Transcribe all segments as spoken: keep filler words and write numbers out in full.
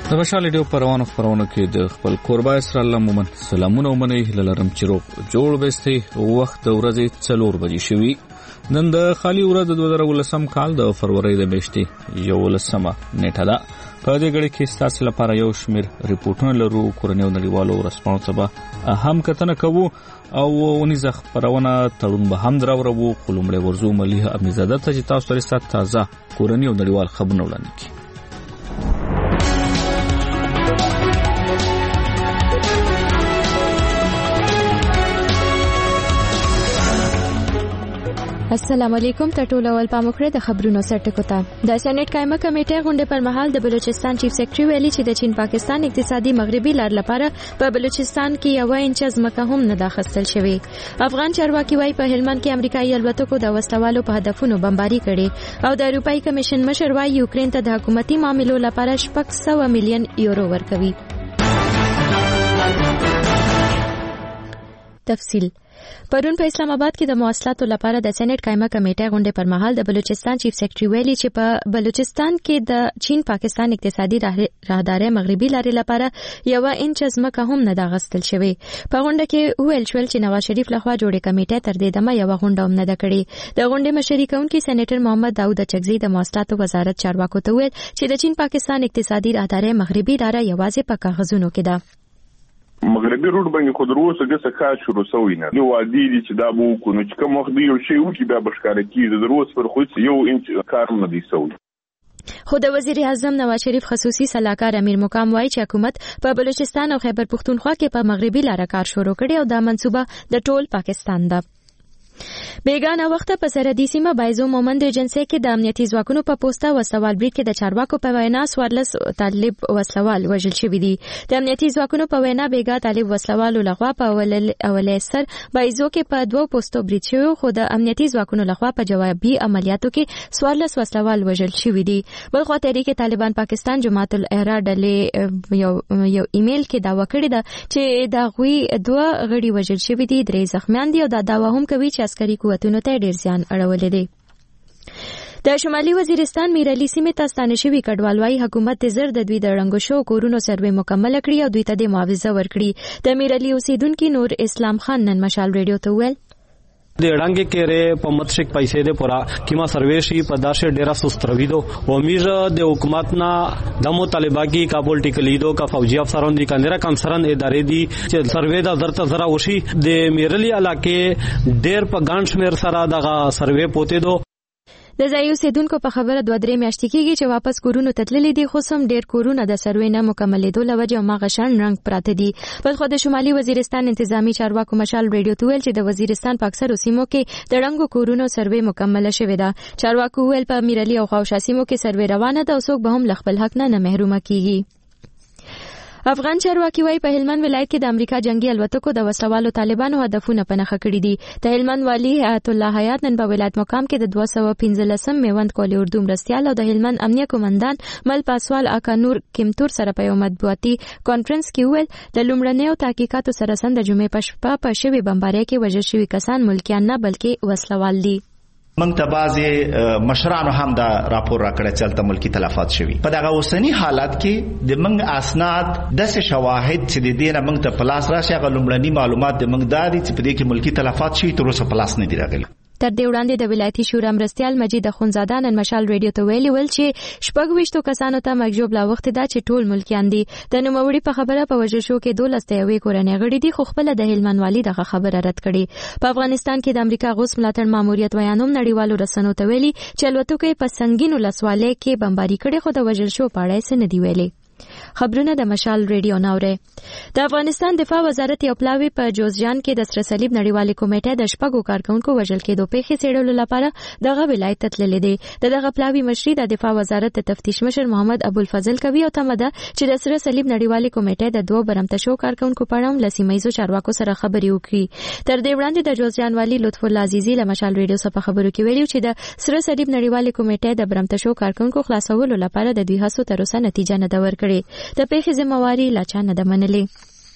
د مشال ریډیو پروانو خبرونه کې د خپل قربا اسرائیل مومن سلامونه ومني لرم چې روغ جوړ بستي وخت د ورځې څلور بجې شوي. نن د خالي ورځ د دوه زره ولسم کال د فروری د میاشتې یولسمه نیټه ده. په دې غړي کې ستاسو لپاره یو شمېر ریپورتونه لرو. کورنیو نړیوالو ورسپانو څخه هم کتنه کوو او ونیزه خبرونه تړون به هم دراورو. قلمړې ورزو ملي امنیزاده ته چې تاسو لري تازه کورنیو نړیوال خبرونه وړاندې کړي. السلام علیکم. ټولو ول پاموکړه د خبرونو سرټکو ته د سېنات قائمه کمیټه غونډه پر مهال د بلوچستان چیف سیکریټري ویلي چې د چین پاکستان اقتصادي مغربي لار لپاره په بلوچستان کې یو انچ ځمکه هم نه داخستل شوی. افغان چارواکي وايي په هلمند کې امریکایي الوتکو د وسلوالو په هدفونو بمباري کړي او د اروپאי کمیشن مشر وايي یوکرين ته د حکومتي معاملو لپاره شپږ سوه میلیون یورو ورکوي. تفصیل پرون په اسلام آباد کې د مواصلاتو لپاره د سېنات قائمه کمیټه غونډه پر مهال د بلوچستان چیف سیکریټري ویلي چې په بلوچستان کې د چین پاکستان اقتصادي راهداري مغربي لارې لپاره یو انچ ځمکه هم نه داغستل شوی. په غونډه کې ویل شول چې نواز شریف لخوا جوړه کمیټه تر دې دمه یو غونډه هم نه ده کړې. د غونډې مشري کوونکي سېنیټر محمد داوود چغزي د مواصلاتو وزارت چارواکو ته ویل چې د چین پاکستان اقتصادي راهداري مغربي لار یوازې په کاغذونو کې ده. مغربي روډ باندې خو دروسه ګسه کار شروع شوی نه. نو وادي چې دا بو کو نو چې کوم وخت یو شی وکي بیا بشکاره کیږي دروس پر خو یو انچ کار نه دی شوی. خو د وزیر اعظم نواز شریف خصوصي سلاکار امیر مقام وایي چې حکومت په بلوچستان او خیبر پختونخوا کې په مغربي لار کار شروع کړي او دا منصوبه د ټول پاکستان ده. بیگانه وخت په سرحدي سیمه بایزو مومند ایجنسی کې د امنیتي ځواکونو په پوسټه وسوال بریټ کې د چارواکو په وینا سوارلس طالب وسوال وژل شوی دي. د امنیتي ځواکونو په وینا بیګا طالب وسوالو لغوا په اولې سر بایزو کې په دوه پوسټو بریټ شوی خو د امنیتي ځواکونو لغوا په جوابي عملیاتو کې سوارلس وسوال وژل شوی دي. بل خو تحریک طالبان پاکستان جماعت الاحرار ډلې یو یو ایمیل کې داوا کړی ده چې دا غوي دوه غړي وژل شوی دي، درې زخمیان دي او دا داوا هم کوي چې عسکري قوتونو ته ډیر ځان اړولې دي. د شمالي وزیرستان میرعلي سیمه ته ستانه شوی کډوال وايي حکومت د زر د دوی د رنګو شو کورونو سروې مکمل کړی او دوی ته د معاوضه ورکړي. د میرعلي اوسیدونکو نور اسلام خان نن مشال ریډیو ته ویل د ډنګ کې په متشک پیسې د پورا کیما سروې شي په داسې ډیرا سستروي دو امید د حکومت نه د مطالبه کی کا پولیټیکل لیدو کا فوجي افسران دي کندره کنسرن ادارې دي چې سروې د درته زرا وشي د میرعلي علاقې ډیر په ګانش میر سره دغه سروې پوتې دو. د ځایي اوسیدونکو په خبره دوه درې میاشتې کېږي چې واپس کورونو ته تللي دي خو سم ډیر کورونه د سروې نه مکملېدو له وجې هماغه شان رنګ پراته دي. بل خو د شمالي وزیرستان انتظامی چارواکو مشال ریډیو ته ویل چې د وزیرستان په اکثرو سیمو کې د رنګو کورونو سروې مکمله شوې ده. چارواکو ویل په میرعلي او خواوشا سیمو کې سروې روانه ده او څوک به هم له خپل حق نه نه محرومه کیږي. افغان چارواکي وايي په هلمند ولایت کې د امریکا جنگي الوتکو د وسلوالو طالبانو هدفونه پنهخه کړي دي. د هلمند والی حیات الله حیات نن په ولایت مقام کې د دوه سوه پنځلسم میوند کولي اردو مرستیال او د هلمند امنیه کمانډان مل پاسوال اکا نور کمتور سره په یو مطبوعاتي کانفرنس کې ویل د لومړنیو تحقیقاتو سره سم د جمعې په شپه په شوی بمبارۍ کې وژل شوي کسان ملکیان نه بلکې وسلوال دي. منګ ته بعضې مشرانو هم دا راپور راکړی چې هلته ملکي تلفات شوي. په دغه اوسني حالت کې د منګ اسناد داسې شواهد چې د دې نه منګ ته په لاس راشي هغه لومړني معلومات د منګ دا دي چې په دې کې ملکي تلفات شوي تر اوسه په لاس نه دي راغلي. تر دې وړاندې د ولایتي شورا مرستیال مجید اخونزاده نن مشال ریډیو ته ویلي ول چې شپږ ویشتو کسانو ته مکجوب لا وخت دا چې ټول ملکیان دي. د نوموړي په خبره په وژل شو کې دولس ته یوې کورنۍ غړي دي خو خپل د هلمند والي دغه خبره رد کړي. په افغانستان کې د امریکا غوث ملاتړ ماموریت ویانوم نړیوالو رسنیو ته ویلي چې الوتکې په سنگینو لسوالۍ کې بمباري کړي خو د وژل شو په اړه څه نه دی ویلي. خبرونه د مشال ریډیو ناوره. د افغانستان دفاع وزارت یو پلاوی په جوزجان کې د سره صلیب نړیوالې کمیټې د شپږو کارکونکو وژل کېدو پیښې څېړلو لپاره دغه ولایت ته تللې دي. د دغه پلاوی مشري د دفاع وزارت د تفتیش مشر محمد ابوالفضل کوي او تمه ده چې د سره صلیب نړیوالې کمیټې د دوه برمته شو کارکونکو په اړه له سیمه ییزو چارواکو سره خبرې وکړي. تر دې وړاندې د جوزجان والي لطف الله عزیزي له مشال ریډیو څخه خبرو کې ویلي چې د سره صلیب نړیوالې کمیټې د برمته شو کارکونکو خلاصولو لپاره د دوی هڅو تر اوسه نتیجه نه ده ورکړې. د پیښې ذمہواری لا چا نه ده منلې.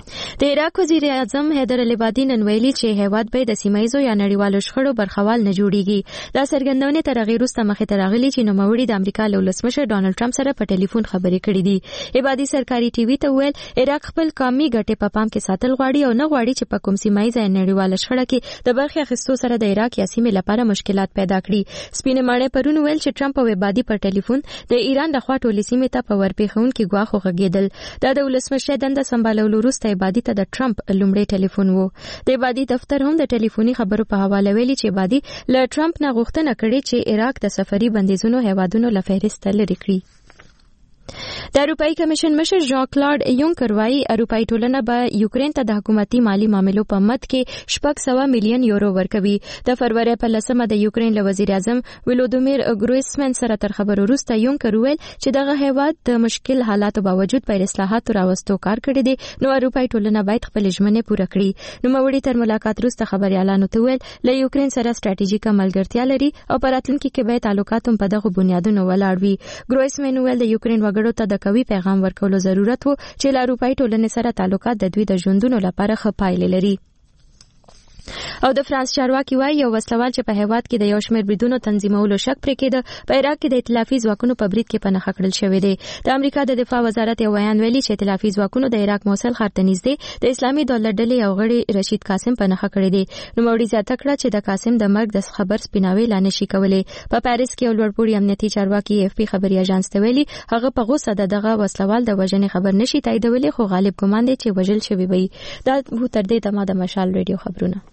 د عراق وزیر اعظم حیدر العبادي نن ویلي چې هیواد به د سیمایزو یا نړیوالو شخړو برخوال نه جوړیږي. دا څرګندونه تر هغې وروسته مخې ته راغلي چې نوموړي د امریکا له ولسمشر ډانلډ ټرمپ سره په ټلیفون خبرې کړې دي. عبادي سرکاري ټي وي ته وویل عراق خپل قومي ګټې په پام کې ساتل غواړي او نه غواړي چې په کوم سیمایزه یا نړیواله شخړه کې د برخې اخیستو سره د عراق یا سیمې لپاره مشکلات پیدا کړي. سپینې ماڼۍ پرون ویل چې ټرمپ او عبادي پر ټلیفون د ایران د خوا ټولې سیمې ته په ورپېښونکي ګواښ وغږېدل. دا د ولسمشر دنده سمبالولو وروسته عبادي ته د ټرمپ لومړی ټلیفون وو. د عبادي دفتر هم د ټلیفوني خبرو په حواله ویلي چې عبادي له ټرمپ نه غوښتنه کړې چې عراق د سفري بندیزونو هیوادونو له فهرست لرې کړي. د اروپאי کمیشن مشر ژان کلاډ یونکر وايي اروپאי ټولنه به یوکرين ته د حکومتي مالی معاملو په مد کې شپږ سوه میلیون یورو ورکوي. د فروری په لسمه د یوکرين له وزیر اعظم ولودیمیر ګرویسمن سره تر خبرو وروسته یونکر ویل چې دغه هیواد د مشکل حالاتو باوجود پر اصلاحاتو راوستو کار کړی دی، نو اروپאי ټولنه باید خپل ژمنې پوره کړي. نو موري تر ملاقات وروسته خبريالانو ته ویل له یوکرين سره ستراتیژیکه ملګرتیا لري او په راتلونکي کې به تعلقات هم په دغه بنیادونو ولاړ وي. ګرویسمن ویل د یوکرين وګړو ته د قوي پیغام ورکولو ضرورت وو چې له اروپאי ټولنې سره تعلقات د دوی د ژوندونو لپاره ښه پایلې لري. او د فرانس چارواکي وايي یو وسلوال چې په هیواد کې د یو شمېر بریدونو تنظیمولو شک پرې کېده په عراق کې د ائتلافي ځواکونو په برید کې پناه کړل شوی دی. د امریکا د دفاع وزارت یو بیان ویلي چې ائتلافي ځواکونو د عراق موصل ښار ته نږدې د اسلامي دولت ډلې یو غړي رشید قاسم پناه کړی دی. نوموړي زیاته کړه چې د قاسم د مرګ د خبر سپیناوی لا نشي کولی. په پاریس کې یو لوړپوړي امنیتي چارواکي اف پی خبري اژانس ته ویلي هغه په غوسه د دغه وسلوال د وژنې خبر نشي تاییدولی، خو غالب ګمان دی چې وژل شوی وي. دا وو تر دې دمه د مشال ریډیو خبرونه.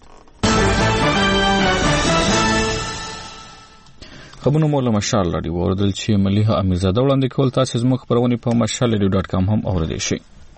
خبرونه مو له مشال راډیو اوردل چې مليحه امیرزاده وړاندې کول. تاسو زموږ خبرونه په مشال ریډیو ډاټ کام هم اوریدئ شئ.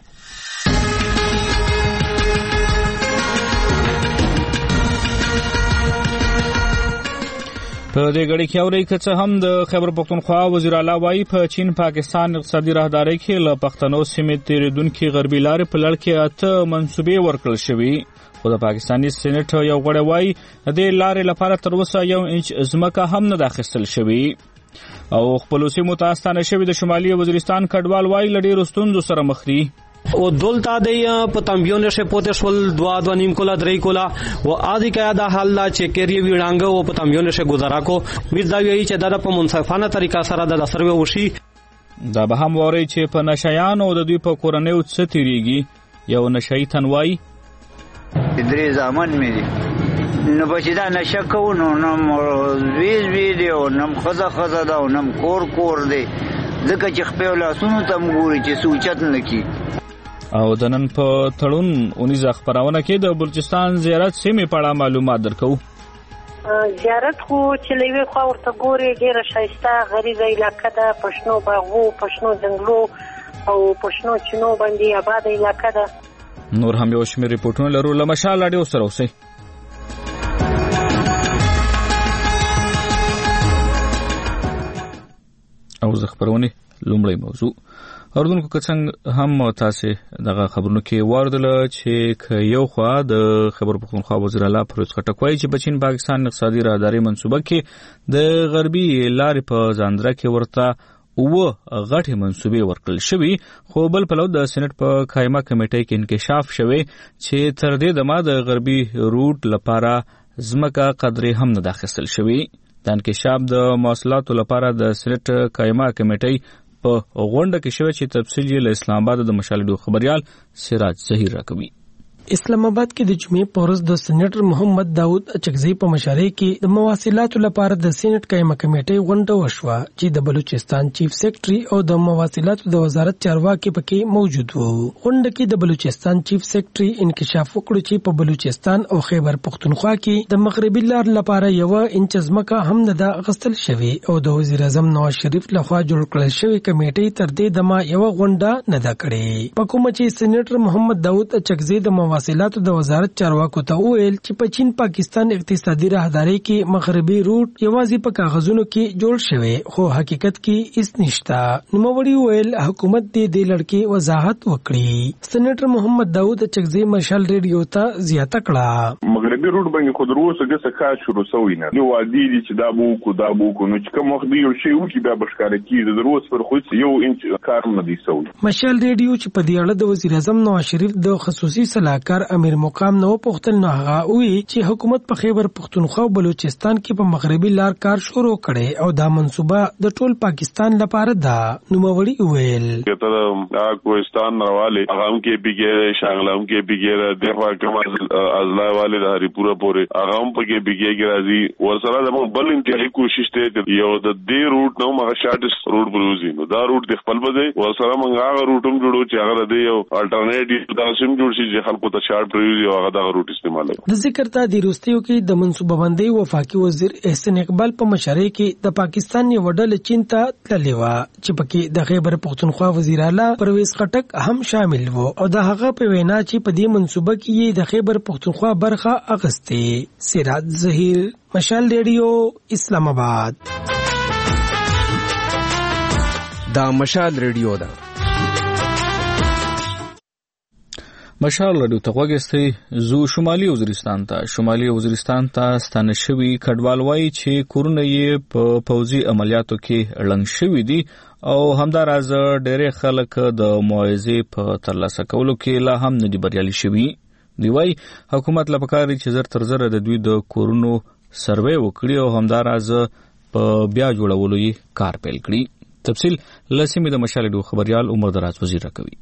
په دې غړي کې اوري چې هم د خیبر پختونخوا وزیر اعلی وايي په چین پاکستان اقتصادي راهداري کې له پښتنو سیمې تیریدونکو غربي لارې په لړ کې اته منصوبې ورکړل شوې. خو د پاکستاني سېنات یو غړی وايي د لارې لپاره تر اوسه یو انچ ځمکه هم نه داخستل شوی. او خپل سیمو ته ستانه شوی د شمالي وزیرستان کډوال وايي لړې رستوندو سره مخ دي. او دولتا دی په تنبیونه شه پوتې شول دوا دوا نیم کولا درې کولا و ادي کیا دا حل لا چې کېری ویړانګ او په تنبیونه شه گزارا کو میر دا وی چې دا په منصفانه طریقه سره د سروې وشي. دا به هم ووري چې په نشایان او د دوی په کورنۍ او څه تیریږي. یو نشای تنوای درې ځامن مې دي نو بچی دا نشه کوو نو نم ویز ویډیو نم خزه خزه دا نم کور کور دی ځکه چې خپل لاسونو ته مګوري چې سوچت نکي. او د نن په تړون اونیزه خبرونه کې د بلوچستان زیارت سیمې په اړه معلومات درکو. زیارت خو چې لوي خو ورته ګوري ډیره شایسته غریزه علاقه ده، پښنو باغو پښنو ځنګلو او پښنو چینو باندې آباد علاقه ده. نور هم یو شمېر ریپورتونه لرو. له مشال راډیو سره اوسئ. او زه خبرونه لومړی موضوع اوردونکو که څنګه هم تاسو دغه خبرونو کې واردل چې یو خوا د خبر پختونخوا وزیر اعلی پرویز خټک وايي چې بچین پاکستان اقتصادي راهداري منصوبه کې د غربي لارې په ځاندره کې ورته او غټه منصوبې ورکړل شوی. خو بل په لور د سېنات په قائمه کمیټې کې انکشاف شوی چې تر دې دمه د غربي روټ لپاره ځمکه قدرې هم نه داخستل شوی. د انکشاف د مواصلاتو لپاره د سېنات قائمه کمیټې په غونډه کې شوی چې تفصیل یې له اسلام آباد د مشالډو خبريال سراج ظهیر راکوي. اسلام آباد کې د جمعې په ورځ د سېنیټر محمد داود اچکزي په مشارۍ کې د مواصلاتو لپاره د سېنات قائمه کمیټې غونډه وشوه چې د بلوچستان چیف سیکرټري او د مواصلاتو د وزارت چارواکي پکې موجود وو. غونډه کې د بلوچستان چیف سیکرټري انکشاف وکړ چې په بلوچستان او خیبر پختونخوا کې د مغربي لار لپاره یو انچ ځمکه هم نه ده غستل شوی او د وزیر اعظم نواز شریف لخوا جوړ کړل شوی کمیټې تر دې دمه یو غونډه نه ده کړې. په کومه چې سېنیټر محمد داود اچکزي د مواصلاتو د وزارت چارواکو ته ویل چې په چین پاکستان اقتصادي راهداري کې مغربي روټ یوازې په کاغذونو کې جوړ شوی خو حقیقت کې هیڅ نشته. نوموړي ویل حکومت دې د لړکې وضاحت وکړي. سېنیټر محمد داود اچکزي مشال ریډیو ته زیاته کړه. مغربي روډ باندې خو دروسه ګسه کار شروع شوی نه نو وادي دي چې دا بو کو دا بو کو نو چې کوم وخت یو شی وکي بیا بشکاره کیږي دروس پر خو یو انچ کار نه دی شوی. مشال ریډیو چې په دې اړه د وزیر اعظم نواز شریف د خصوصي صلاحکار امیر مقام نو پختل نه هغه وی چې حکومت په خیبر پختونخوا او بلوچستان کې په مغربي لار کار شروع کړي او دا منصوبه د ټول پاکستان لپاره ده. نوموړي ویل کته کوهستان راواله هغه هم کې بیګه شاغله هم کې بیګه دغه کوم ازلا والے د هری پورا پورې هغه هم پکې بیګه راځي ورسره د بل انتهایی کوشش ته یو د دې روټ نو مغه شارټس روټ بلوزي نو دا روټ د خپل بځای ورسره موږ هغه روټم جوړو چې هغه د یو الټرنیټیو دا سیم جوړ شي چې خلکو ته شارټ پریوزي هغه دا روټ استعمالوي. د ذکر ته د روستیو کې د منصوبه بندي وفاقي وزیر احسان اقبال په مشرۍ کې د پاکستان یو ډله چین ته تللی و چې پکې د خیبر پختونخوا وزیر اعلی پرویز خټک هم شامل و او د هغه په وینا چې په دې منصوبه کې د خیبر پختونخوا برخه اغستې. سراج ظهیر، مشال ریډیو، اسلام آباد. دا مشال ریډیو ده. مشال ریډیو ته وګورئ. زو شمالي وزیرستان ته شمالي وزیرستان ته ستانه شوی کډوال وایي چې کورونه یې په پوځي عملیاتو کې ړنګ شوي دي او همداراز ډېر خلک د معاوضې په ترلاسه کولو کې لا هم نه دي بریالي شوي. دی وای حکومت لپاره چې زر تر زر د دوی د کورونو سروې وکړي او همداراز په بیا جوړولو یې کار پیل کړي. تفصیل لسیمه د مشال ریډیو خبريال عمر دراز وزیر کوي.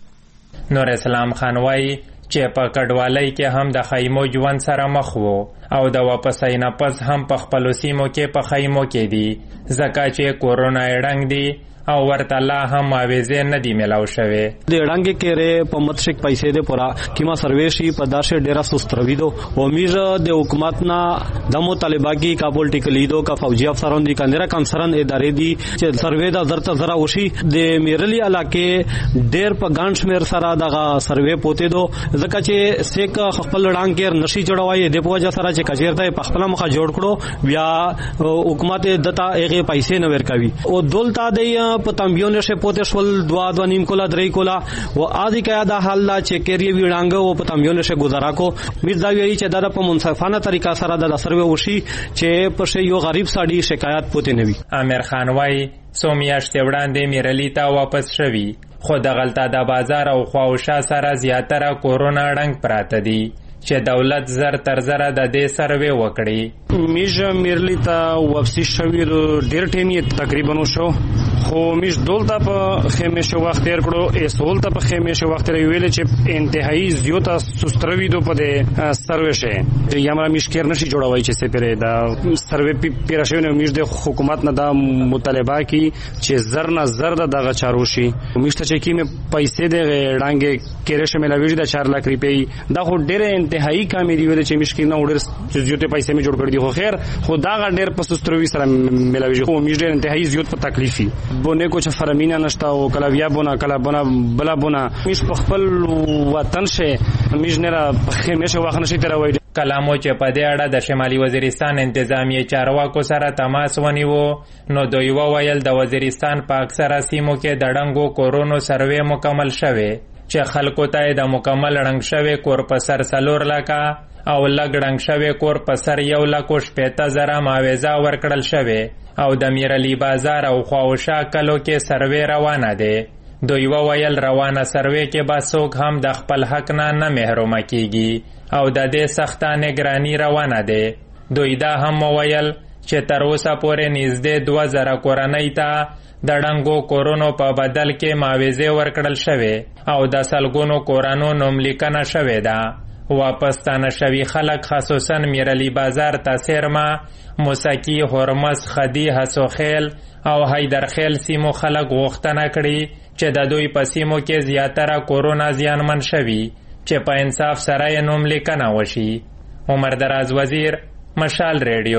نور اسلام خان وای چې په کډوالۍ کې هم د خیمو ژوند سره مخ وو او د واپسۍ نه پس هم په خپلو سیمو کې په خیمو کې دي ځکه چې کورونا یې ړنګ دی او ورته لا هم معاوضې نه دی میلاو شوی. د ړنګې کېرې په متشک پیسې د پورا کیما سرویشي په داسې ډیرا سسترویدو او میزه د حکومت نه د مطالبه کی کا پولیټیکل لیدو کا فوجي افسران دي کندره کنسرن ادارې دي چې سروې دا زرته زرا وشي د میرلی علاقې ډیر په ګانش میر سره دغه سروې پوتې دو ځکه چې سیک خپل ړنګ کېر نشي جوړوي د پوجا سره چې کچیرته په خپل مخه جوړ کړو بیا حکومت دتا هغه پیسې نه ورکوي او دولت دی په تنبیونه شه پوتې شول دوا دوا نیم کولا درې کولا و ادي کیا دا حال لا چې کېری ویړانګ او په تنبیونه شه گزارا کو میرزا وی چې دا په منصفانه طریقه سره د سروې وشي چې په شی یو غریب ساډي شکایت پوتې نوي. امیر خان وای سومیاشتې وړاندې میرلی ته واپس شوی خو د غلطه د بازار او خواوشا سره زیاتره کورونا ړنګ پراته دي چې دولت زر تر زر د دې سروې وکړي. میج میرلی ته واپسی شوی ډیر ټیم یې تقریبا شو خو میش دولته په خیمه شو وخت تیر کړو اسول ته په خیمه شو وخت ویل چې انتهایی زیاته سستروي دو په دې سروې شه یامره میش کېر نشي جوړوي چې سپره دا سروې پیرا شوی نو میش د حکومت نه دا مطالبه کی چې زر نه زر دغه چارو شي میش ته چې کیمه پیسې د ډانګې کېره شملوي د چار لک روپۍ دا خو ډېر انتهایی کامې دی ویل چې میش کې نه وړر زیاته پیسې می جوړ کړی خو خیر خو دا ډېر په سستروي سره ملوي خو میش ډېر انتهایی زیات په تکلیفي بونه کوچ فرمینه نشتا او کلا بیا بونه کلا بونه بلا بونه میش په خپل وطن شه میش نه را خیمه شه واخ نشي تروي. کلامو چې په دې اړه د شمالي وزیرستان انتظامی چارواکو سره تماس ونیو نو دوی وویل د وزیرستان په اکثره سیمو کې د ډنګو کورونو سروې مکمل شوه چې خلکو ته د مکمل ړنګ شوی کور په سر سلور لکه او لګ ړنګ شوی کور په سر یو لک شپېته زره معاوضه ورکړل شوی او د میرلی بازار او خواوشا کلو کې سروې روانه ده. دوی وویل روانه سروې کې به څوک هم د خپل حق نه نه محرومه کیږي او د دې سخته نگرانی روانه ده. دوی دا هم وویل چې تر اوسه پورې نږدې دوه زره کورنۍ ته د ډنګو کورونو په بدل کې معاوضې ورکړل شوې او د سلګونو کورانو نوملیکنه شوې ده. واپس تانه شوی خلق خصوصا میرلی بازار تاسیرما موسکی هرمز خدی حسوخیل او حیدرخیل سیمو خلق غوښتنه کړي چې د دوی په سیمو کې زیاتره کورونا زیانمن شوي چې په انصاف سره یې نوملیکنه وشي. عمر دراز وزیر، مشال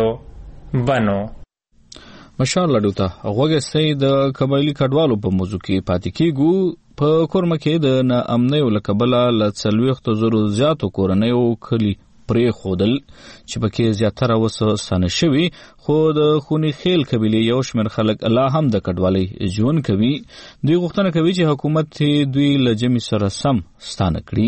ریډیو، بنو. مشال ریډیو ته غوږی د قبایلي کډوالو په موضوع کې پاتې کیږو. په کورمه کې د ناامنیو له کبله له څلوېښتو زرو زیاتو کورنیو کلي پرې ښودل چې پکې زیاتره اوس ستانه شوي خو د خوني خیل قبیلې یو شمېر خلک لا هم د کډوالۍ ژوند کوي. دوی غوښتنه کوي چې حکومت دوی له جمعې سره سم ستانه کړي.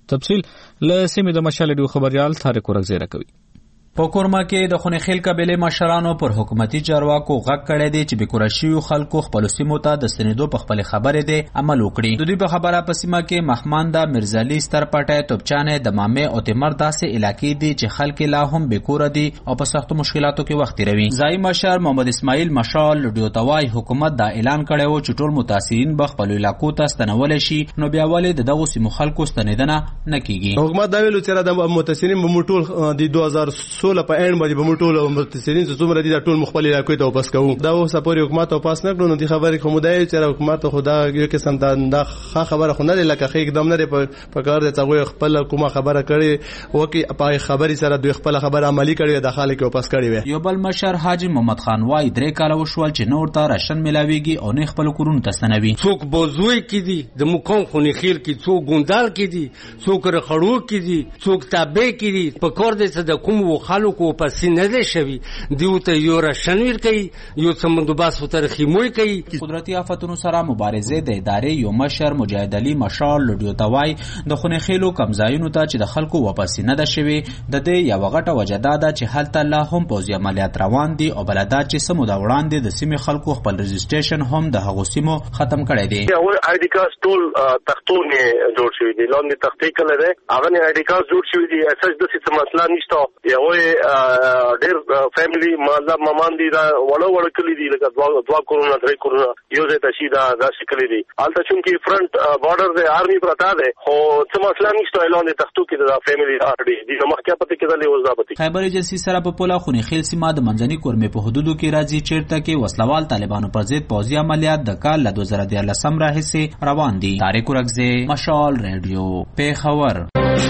تفصیل له سیمې د مشال ډیو خبريال طارق ورغزی راکوي. په کورما کې د خونې خیل قبیله مشرانو پر حکومتي چارواکو غږ کړی دی چې بکورشیو خلکو خپل سیمو ته د سندو په خپل خبرې دی عمل وکړي. د دوی په خبره په سیمه کې محماندا مرزالي سترپټه توپچانه د مامې او تمر داسې علاقې دي چې خلک لا هم بکور دي او په سختو مشکلاتو کې وخت تیروي. ځای مشر محمد اسماعیل مشال ډیوتوای حکومت دا اعلان کړی و چې ټول متاثرین به خپل علاقو ته ستنول شي، نو بیا ولې د دغه سیمو خلکو ستنیدنه نه کیږي. حکومت دا ویلو چې د متاثرین به موټول د دوه هزار سولہ په اند باندې به موټول متاثرین څومره دي د ټول مخبل علاقې ته واپس کوو. دا اوس په حکومت او پاس نه کړو، نو د خبرې کوم دی چې حکومت خدا یو قسم دا خبره خو نه لکه خې اقدام نه په کار د څنګه خپل کومه خبره کړي وکي په خبرې سره دوی خپل خبره عملی کړي د خلکو واپس کړي وي. یو بل مشر حاجی محمد خان وای درې کاله وشول چې نور ته راشن ملاويږي او نه خپل کورونه تسنوي. څوک بوزوي کې دي د مقام خوني خیر کې، څوک ګوندال کې دي، څوک رخړو کې دي، څوک تابع کې دي. په کور د څه د کوم خلکو په سینې ده شوی دیو ته یو راشنویر کوي، یو څه مندوباس وتر خیموي کوي. قدرتي آفتونو سره مبارزه د ادارې یو مشر مجاهد علي مشال لډیوتوای د خونې خېلو کمزایونو ته چې د خلکو واپس نه ده شوی د دې یو غټه وجدا ده چې هلته لا هم پوځي عملیات روان دي او بلدا چې سمو دا وړاندې د سیمې خلکو خپل رجسټریشن هم د هغو سیمو ختم کړی دی. او آی ډی کارت ټول تختونه جوړ شوی دي، لاندې تختې کله ده هغه نه آی ډی کارت جوړ شوی دي. اساس د څه مسله نشته. یو ډېر فیملی مالا مامان دي دا وړو وړو کلی دي لکه دوا دوا کورونا درې کورونا یو ځای ته شي دا داسې کلی دي. هلته چونکې فرنٹ بارډر دی آرمي پرتا ده خو څه مسله نشته. اعلان تختو کې دا فیملی آر ډي د مخکې پته کېدلې اوس دا پته. خیبر ایجنسی سره په پولا خونې خیل سیمه د منځني کورمې په حدودو کې راځي چیرته کې وسلوال طالبانو پر ضد پوځي عملیات د کال له دوه زره دیارلسم راهیسې روان دي. طارق ورغزی، مشال ریډیو، پیښور.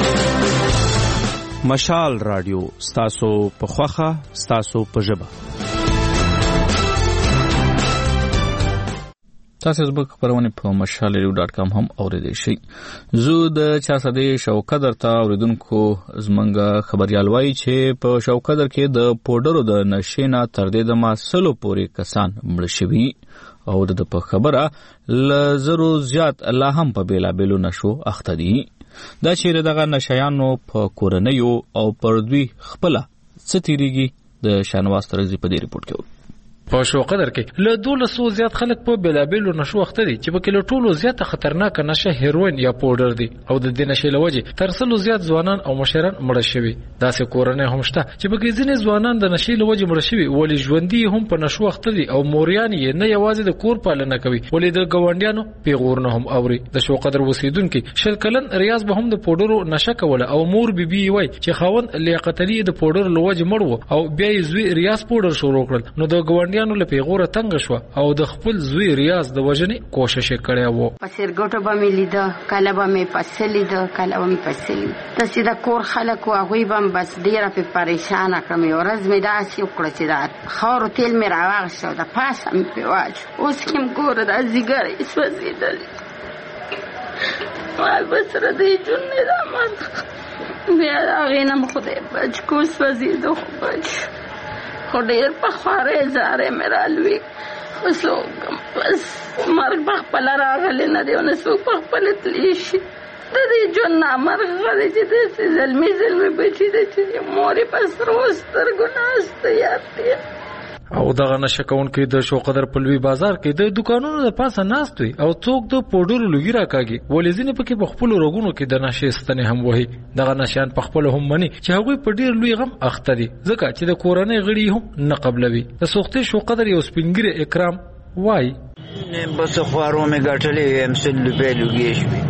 مشال رادیو ستاسو په خوخه ستاسو په ژبه. تاسو زبک خبرونه په مشال ریډیو ډاټ کام هم اوریدئ شئ. زه د چا صدې شوقدر ته اوریدونکو زمنګ خبريال وای چې په شوقدر کې د پودرو د نشینا تر دې د ماسلو پورې کسان مړ شوي او د په خبره لزرو زیات الله هم په بیلا بیلو نشو اخته دي. دا چې دغه نشایانو په کورنیو او پر دوی خپل ستیریږي د شانواز ترزی په دې ریپورت کې. په شو قدر کې له دولسو زیات خلک په بلابلو نشو وخت دي چې په کله ټولو زیاته خطرناک نشه هیروین یا پودر دي او د دې نشې لوجه تر څلو زیات ځوانان او مشران مړ شوي. داسې کورنۍ هم شته چې په کې ځینې ځوانان د نشې لوجه مړ شوي ولې ژوندۍ هم په نشو وخت دي او موريان یې نه یوازې د کور پالنه کوي ولې د ګوندیانو پیغور نه هم اوري. د شو قدر وسیدونکو شل کلن ریاض به هم د پودرو نشه کوله او مور بیبي وای چې خاوند لیاقت علي د پودر لوجه مړ او بیا یې زوی ریاض پودر شروع کړل نو د ګوندیانو له پیغور تنگ شو او د خپل زوی ریاض د وجنې کوشش کړی وو. پسیر ګټه به مې لیده، کله به مې پسې لیده، کله به مې پسې لیده. داسې د کور خلکو هغوی به هم بس ډېره پې پریشانه کړم. یو ورځ مې داسې وکړه چې د خاورو تیل مې راواغېست او د پاسه مې پرې واچو. اوس کې هم ګوره دا ځیګر یې سوځېدلې. وایي بس سره دی جون مې دا مات بیا د هغې نه م خدای بچ کو سوځېده خو بچ خو ډېر په خوارې زارې مې رالوي خو څوک بس مرګ په خپله راغلی نه دی او نه څوک په خپله تللی شي. د دې ژوند نامرغه دی چې داسې زلمي زلمي بچي دی چې مور یې په سرو سترګو ناسته یاد دی. او دغه نشه کوونکي د شو قدر په لوی بازار کې د دکانونو د پاسه ناست وي او څوک د پودرو لوګي راکاږي ولې ځینې پکې په خپلو رګونو کې د نشې ستنې هم وهي. دغه نشیان په خپلو هم مني چې هغوی په ډېر لوی غم اخته دي ځکه چې د کورنۍ غړي هم نه قبلوي. د سوختې شو قدر یو سپینګیري اکرام وای بس خوارو مې ګټلې یم سل روپۍ لوګي شوې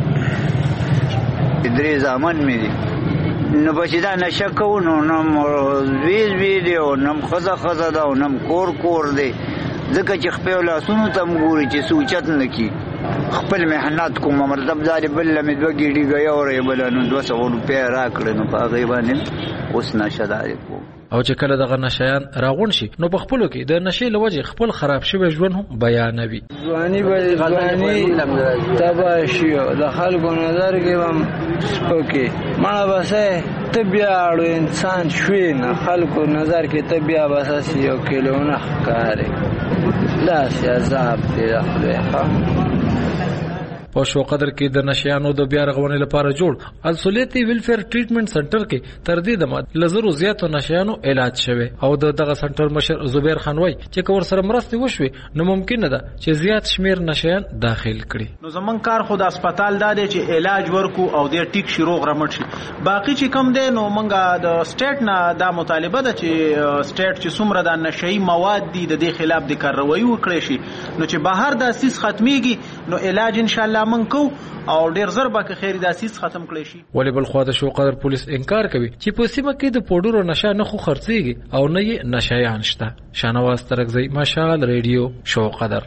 درې زامن مې دي نو بچی دا نشه کوو نو نم زوی زوی دی او نم ښځه ښځه ده او نم کور کور دی ځکه چې خپلو لاسونو ته م ګوري چې څه اوچت نه کړي. خپل محنت کوم مطلب دا دی بل له مې دوه ګېډې ګیوری بله نو دوه سوه روپۍ راکړې نو په هغې باندې اوس نشه دا دی کوم. او چې کله دغه نشیان راغون شي نو په خپلو کې د نشې له وجې خپل خراب شوی ژوند هم بیانوي. ځواني به ځواني تباه شي د خلکو نظر کې به هم سپکې مړه بسې ته بیا اړو انسان شوې نه خلکو نظر کې ته بیا بس هسې یو کیلونه ښکارې داسې عذاب دی د خدای ښه. په په شو قدر کې د نشيانو د بیا رغونې لپاره جوړ السوليتي ویلفیر ټریټمنټ سنټر کې تر دې د لزرو زیاتو نشيانو علاج شوه او د دغه سنټر مشر زبیر خان وای چې کور سره مرسته وشوي نو ممکن ده چې زیات شمیر نشيان داخل کړي. نو زمون کار خو د هسپتال دا دی چې علاج ورکو او د ټیک شروع غرمټ شي باقي چې کم دی نو مونږه د سټیټ نه دا مطالبه ده چې سټیټ چې څومره د نشئی مواد دي د دې خلاف د کاروایی وکړي شي نو چې بهر د اساس ختميږي نو علاج ان شاء الله مونږ کو او ډیر زر به که خیر د اساس ختم کړي شي. ولی بل خو د شو قدر پولیس انکار کوي چې په سیمه کې د پوډورو نشه نه خو خرڅيږي او نه یې نشایان شته. شانواز ترکزی مشال ریډیو شو قدر.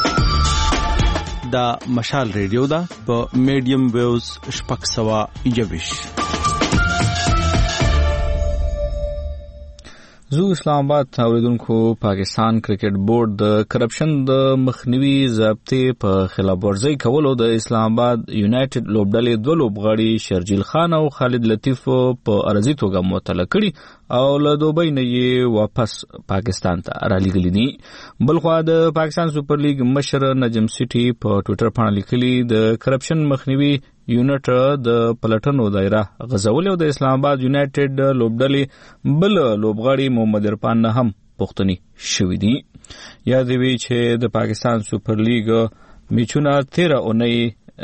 دا مشال ریډیو دا په میډیم ویوز شپږ سوه یوویش. زو اسلام آباد اوریدونکو پاکستان کرکټ بورډ د کرپشن د مخنیوي ضابطې په خلاف ورزي کولو د اسلام آباد یونایټډ لوبډلې دوه لوبغاړي شرجیل خان او خالد لطیف په ارزي توګه معطل کړي او له دوبۍ نه یې واپس پاکستان ته رالیږلي دي. بلخوا د پاکستان سپر لیګ مشر نجم سټي په ټوئیټر باندې لیکلي د کرپشن مخنیوي یونټ د پلټنو دایره غزول او د اسلام آباد یونایټډ لوبډلې بل لوبغاړي محمد عرفان نه هم پوښتني شوې دي. یاد وی چې د پاکستان سپر لیګ میچونه تیره اونۍ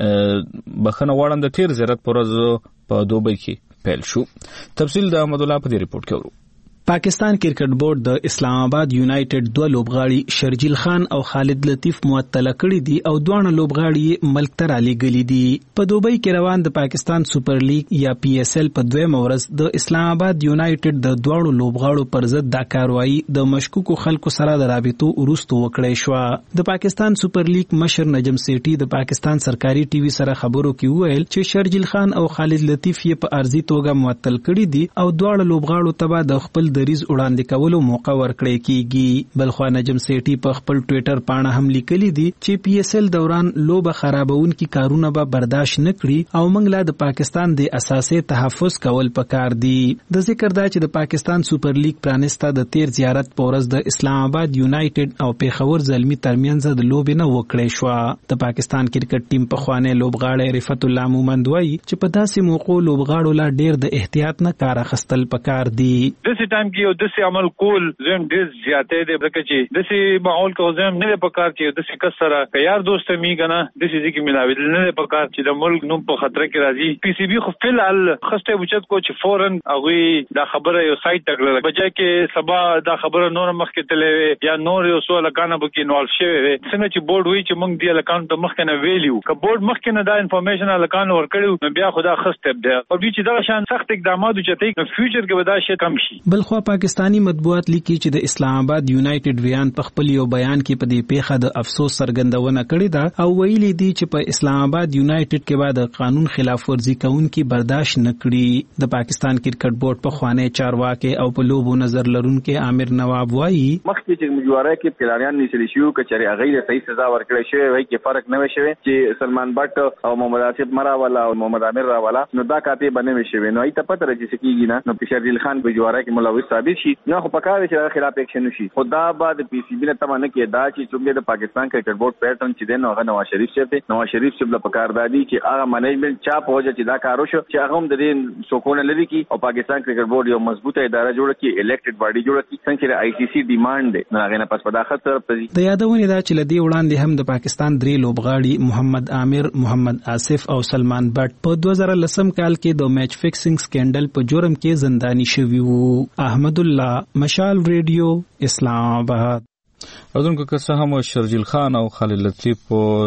بخنه غواړم د تیر زیارت پر ورځ په دوبۍ کې پیل شو. تفصیل د احمد الله په دې ریپورت کې ورو. پاکستان کرکټ بورډ د اسلام آباد یونایټډ دوه لوبغاړي شرجیل خان او خالد لطیف معطل کړي دي او دوه لوبغاړي ملک ته رالیږلي دي. په دوبۍ کې روان د پاکستان سپر لیګ یا پی ایس ایل په دویم ورځ د اسلام آباد یونایټډ د دوه لوبغاړو پر ضد د کاروایی د مشکوکو خلکو سره د رابطو وروسته وکړې شو. د پاکستان سپر لیګ مشر نجم سیټي د پاکستان سرکاري ټي وي سره خبرو کې وویل چې شرجیل خان او خالد لطیف یې په ارزي توګه معطل کړي دي او دوه لوبغاړو ته د خپل دریز وړاندې کولو موقع ورکړی کیږي. بلخوا نجم سیټي په خپل ټوئیټر باندې هم لیکلي دي چې پی ایس ایل دوران لوبه خرابونکي کارونه به برداشت نکړي او موږ لا د پاکستان د اساسي تحفظ کول پکار دي. د ذکر دا چې د پاکستان سپر لیګ پرانستا د تیر زیارت پورز د اسلام آباد یونایټډ او پیښور زلمی ترمنځ د لوبې نه وکړې شو. د پاکستان کرکټ ټیم په خوانه لوبغاړی رفعت الله مومند وایي چې په داسې موقع لوبغاړو لا ډیر د احتیاط نه کار اخیستل پکار دي. داسې ټایم کې دسي عمل کول زم ډیر زیاتې دي ځکه چې دسي ماحول کې زم نه پکار چې دسي کس سره یار دوست می کنه دسي ځکه ملاوي نه پکار چې د ملک نوم په خطر کې راځي. پی سی بی خو فلحال خسته بچت کو چې فورن هغه دا خبره یو سایت تکړه بچا کې سبا دا خبره نور مخ کې تلې یا نور یو سوال کانه بکی نوال شوی څنګه چې بورډ وی چې موږ دی اکاونټ ته مخ کې نه ویلیو ک بورډ مخ کې نه دا انفارمیشن الکان ور کړو بیا خدا خسته دی او دې چې دا شان سخت اقدامات چته نو فیوچر کې ودا شي کم شي. بلخوا پاکستانی مطبوعات لیکي چې د اسلام آباد یونایټډ ریان په خپل یو بیان کې په دې پیښه د افسوس څرګندونه کړې ده او ویلي دي چې په اسلام آباد یونایټډ کې بعد قانون خلاف ورزي کوونکي برداشت نکړي. د پاکستان کرکټ بورډ په خوانه چارواکي او په لوبو نظر لرونکي عامر نواب وایي مخکې چې مجواره کې پلانیان نشل شو کچري غیر صحیح سزا ورکړې شوی وای کې فرق نه وشوي چې سلمان بټ او محمد آصف مراوالا او محمد عامر راوالا نو دا کاته بنوي شوی نو ایت پته راځي چې کیږي نه نو شرجیل خان مجواره کې ملوث ثابت شي نو خو پکاره چې خلاف اکشن شي. خدا بعد پی سی بی نه تمانه کې دا چې څنګه د پاکستان کرکټ بورډ پیټرن چې دنه هغه نواز شریف شه دی نواز شریف شه د پکار دادی چې هغه منیجمنت چا پوهه چې دا کارو شو چې هغه هم د دې سکون لري کی او پاکستان کرکټ بورډ یو مضبوطه اداره جوړه کی الیکټډ باډي جوړه کی څنګه چې آی سی سی ډیماند دی نو هغه نه پس پداخت طرف ته د یادونه دا چې لدی وړاندې هم د پاکستان درې لوبغاړي محمد عامر محمد آصف او سلمان بټ په دوه زره لسم کال کې د میچ فکسینګ سکینډل په جرم کې زندانی شوی وو. احمد الله مشال ریډیو اسلام آباد. اذن که څه هم شرجیل خان او خالد لطیف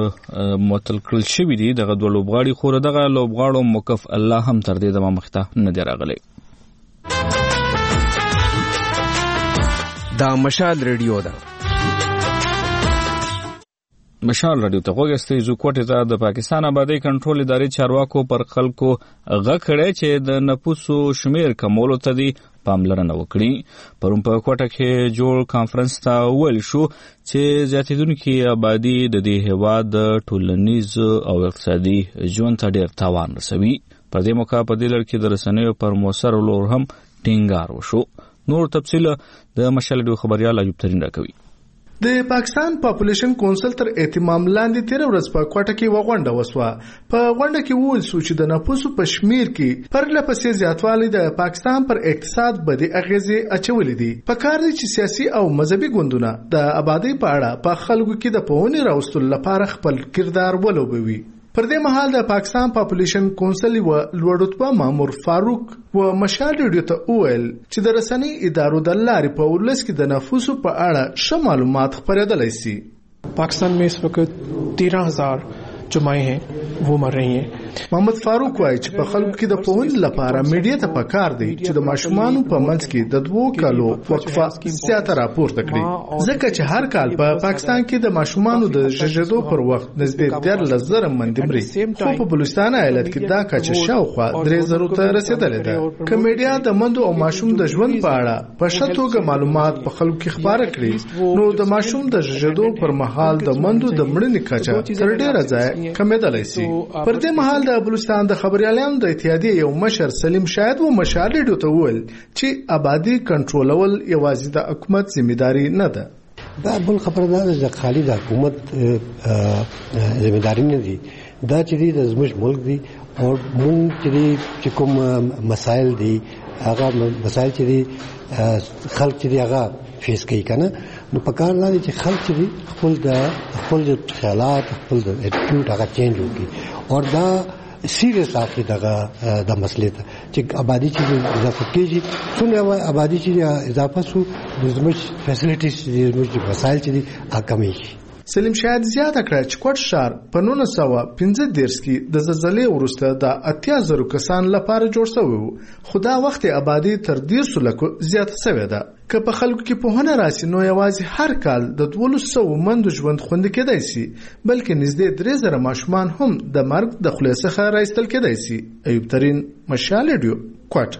معطل کړل شوی دي دغه دوه لوبغاړي خو دغه لوبغاړو موقف الله هم تر دې دمه مخته نه دی راغلی. دا مشال ریډیو ده. مشال رادیو ته وګورئ چې کوټه ته د پاکستان آبادی کنټرول ادارې چارواکو پر خلکو غکړې چې د نفوسو شمیر کمولو ته دي پاملرنه وکړي. پرون په کوټه کې جوړ کانفرنس ته ویل شو چې زیاتېدونکي آبادی د دې هیواد ټولنیز او اقتصادي ژوند ته ډېر تاوان رسوي. په دې موقع په دې لړ کې د رسنیو پر موثر لور هم ټینګار وشو. نور تفصیل د مشال ډیو خبريال ایوب ترين راکوي. د پاکستان پاپولیشن کونسل تر اهتمام لاندې تیر ورځ په کوټه کې وغونډه وسوه. په غونډه کې وویل شو چې د نفوسو په شمیر کې پرله پسې زیاتوالی د پاکستان پر اقتصاد بدې اغیزې اچولې دي. په کار دی چې سیاسي او مذهبي ګوندونه د آبادی په اړه په خلکو کې د پوهنې راوستلو لپاره خپل کردار ولوبوي. پر دې مهال د پاکستان پاپولیشن کونسل و لوړرتبه مامور فاروق و مشال ریډیو ته وویل چې د رسنۍ ادارو د لارې په ولس کې د نفوسو په اړه ښه معلومات خپرېدلی سي. पाकिस्तान में इस वक्त तेरह हजार जमाएं हैं वो मर रही हैं. محمد فاروق وایي چې په خلکو کې د پوهنې لپاره میډیا ته پکار دی چې د ماشومانو په منځ کې د دوو کالو وقفه زیاته راپورته کړي، ځکه چې هر کال په پا پاکستان کې د ماشومانو د زیږیدو پر وخت نسبت دیارلس زره منډې مري، خو په بلوچستان ایالت کې دا کچه شاوخوا درې زرو ته رسېدلې ده. که میډیا د مندو او ماشوم د ژوند په اړه په ښه توګه معلومات په خلکو کې خپاره کړي، نو د ماشوم د زیږیدو پر مهال د مندو د مړینې کچه تر ډېره ځایه کمېدلی سي. پر دې مهال د بلوچستان د خبريالانو د اتحادیې یو مشر سلیم شاهد و مشال ریډیو ته وویل چې آبادی کنټرولول یوازې د حکومت ذمہداري نه ده. دا بل خبره ده چې خالي د حکومت ذمہداري نه دي، دا چې د زموږ ملک دی او مونږ چې کوم مسایل دي هغه مسایل چې خلک چې هغه فیس کوي کنه، نو په کار لري چې خلک چې خپل د خپل خیالات خپل د اټیټیوډ هغه چینج وکړي او دا سیریس اخلي دغه د مسلې ته چې آبادی چې اضافه کیږي څنګه آبادی چې اضافه شو د زموږ فیسیلیټیز د زموږ وسایل چې دي کمیږي. سلیم شاهد زیاته کړه چې کوټ ښار په نولس سوه پنځه دېرش کې د زلزلې وروسته د اتیا زرو کسان لپاره جوړ شوی و، خو دا وخت آبادي تر دیرشو لکو زیاته شوې ده. که په خلکو کې پوهنه راسي نو یوازې هر کال د دولس سوو مندو ژوند خوندي کېدای سي، بلکې نږدې درې زره ماشومان هم د مرګ د خولې څخه راایستل کېدای سي. ایوب ترین، مشال ریډیو، کوټ.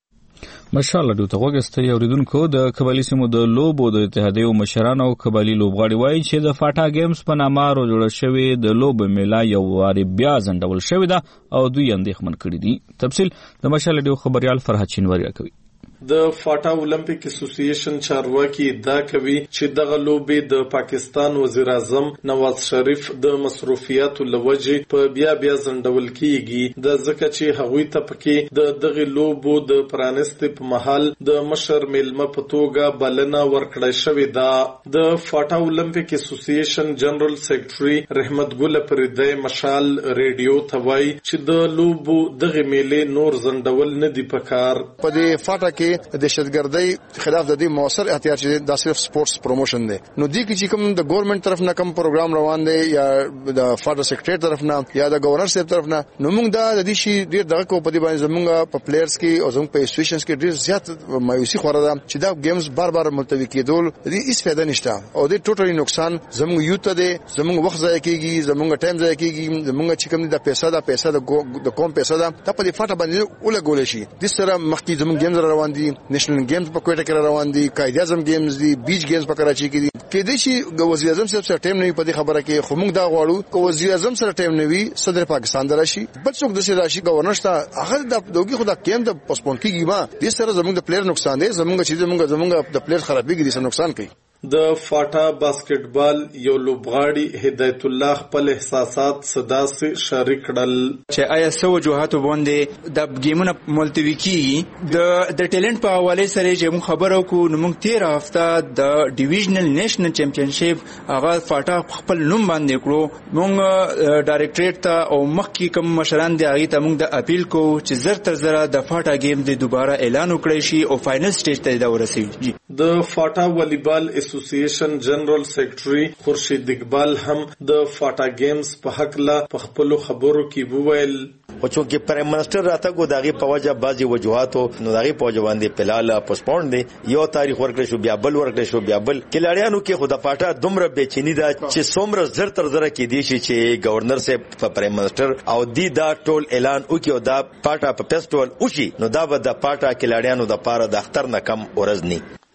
مشال ډو ته وګستري اوریدونکو د قبایلی سیمو د لوبو د اتحادیو مشران او قبایلی لوبغاړي وایي چې د فاټا گیمز په نامه جوړه شوې د لوب میله یو واري بیا ځنډول شوې ده او دوی اندېښمن کړي دي. تفصیل د مشال ډو خبريال فرحت شینواری راکوي. د فاټا اولمپیک اسوسییشن چارواکي ادعا کوي چې دغه لوبې د پاکستان وزیر اعظم نواز شریف د مصروفیاتو لوجې په بیا بیا ځنډول کیږي، د ځکه چې هغوی ته پکې د دغه لوبو د پرانستې په محل د مشر میلمه په توګه بلنه ورکړای شوې ده. د فاټا اولمپیک اسوسییشن جنرال سیکریټري رحمت ګل پردی مشال ریډیو ته وایي چې د لوبو دغه میلې نور ځنډول نه دي پکار. په دې فاټا کې د دهشتګردۍ خلاف د دې موثر احتیاط چې دا صرف سپورتس پروموشن دی، نو دی کې چې کوم د ګورنمنت طرف نه کوم پروګرام روان دی یا د فاډر سیکریټری طرف نه یا د گورنر صاحب طرف نه، نو موږ دا د دې شي ډیر دغه کو په دې باندې زموږ په پلیئرز کې او زموږ په اسوسییشنز کې ډیر زیات مایوسي خوره ده چې دا گیمز بار بار ملتوي کېدل دې هیڅ فائدہ نشته او دې ټوټلی نقصان زموږ یوت ته دی، زموږ وخت ضایع کیږي، زموږ ټایم ضایع کیږي، زموږ چې کوم د پیسې دا پیسې د کوم پیسې دا ته په دې فاټه باندې ولګول شي. د سره مخکې زموږ گیمز روان دي، نېشنل گیمز په کوټه کې روان دي، قائد اعظم گیمز دي، بیچ گیمز په کراچي کې دي. کې دې شي وزیر اعظم صاحب سره ټیم نه په دې خبره کې، خو موږ دا غواړو چې وزیر اعظم سره ټیم نه وي، صدر پاکستان درشي، بل څوک د راشي گورنر شته هغه د دوګي خدا کېم د پوسټپون کیږي. ما دې سره زموږ د پلیئر نقصان دی، زموږ چې زموږ زموږ د پلیئر خرابېږي، دې سره نقصان کوي. د فاټا باسکټبال یو لوبغاړي هدایت الله خپل احساسات صداسه شریک کړل چې آیا سو وجوهاتو باندې د گیمونو ملتوي کیږي. د د ټیلنت په حواله سره چې موږ خبرو کو نو موږ تیر هفته د ډیویژنل نېشنل چمپionship هغه فاټا خپل نوم باندې کړو. موږ ډایریکټریټ ته او مخکې کوم مشران دی هغه ته موږ د اپیل کو چې زر تر زر د فاټا گیم د دوباره اعلان وکړي شي او فائنل سټیج ته دا ورسیږي. د فاټا والیبال اسوسییشن جنرال سیکریټري خورشید اقبال هم د فاټا گیمز په حق لا په خپل خبرو کې وویل او چې پرایم منسٹر راته کو داغي پوجا بازي وجوهاتو نو داغي پوجا باندې پلاله پوسټپون دي، یو تاریخ ورکړی شو بیا بل ورکړی شو بیا بل. کلاړیانو کې خدا پاټا دومره بېچینی دا چې څومره زر تر زر کې دي چې گورنر سے په پرایم منسٹر او دی دا ټول اعلان وکيو دا پاټا په فیسټیوال وشي، نو دا به د پاټا کلاړیانو د پاره د اختر نه کم ورځ نه.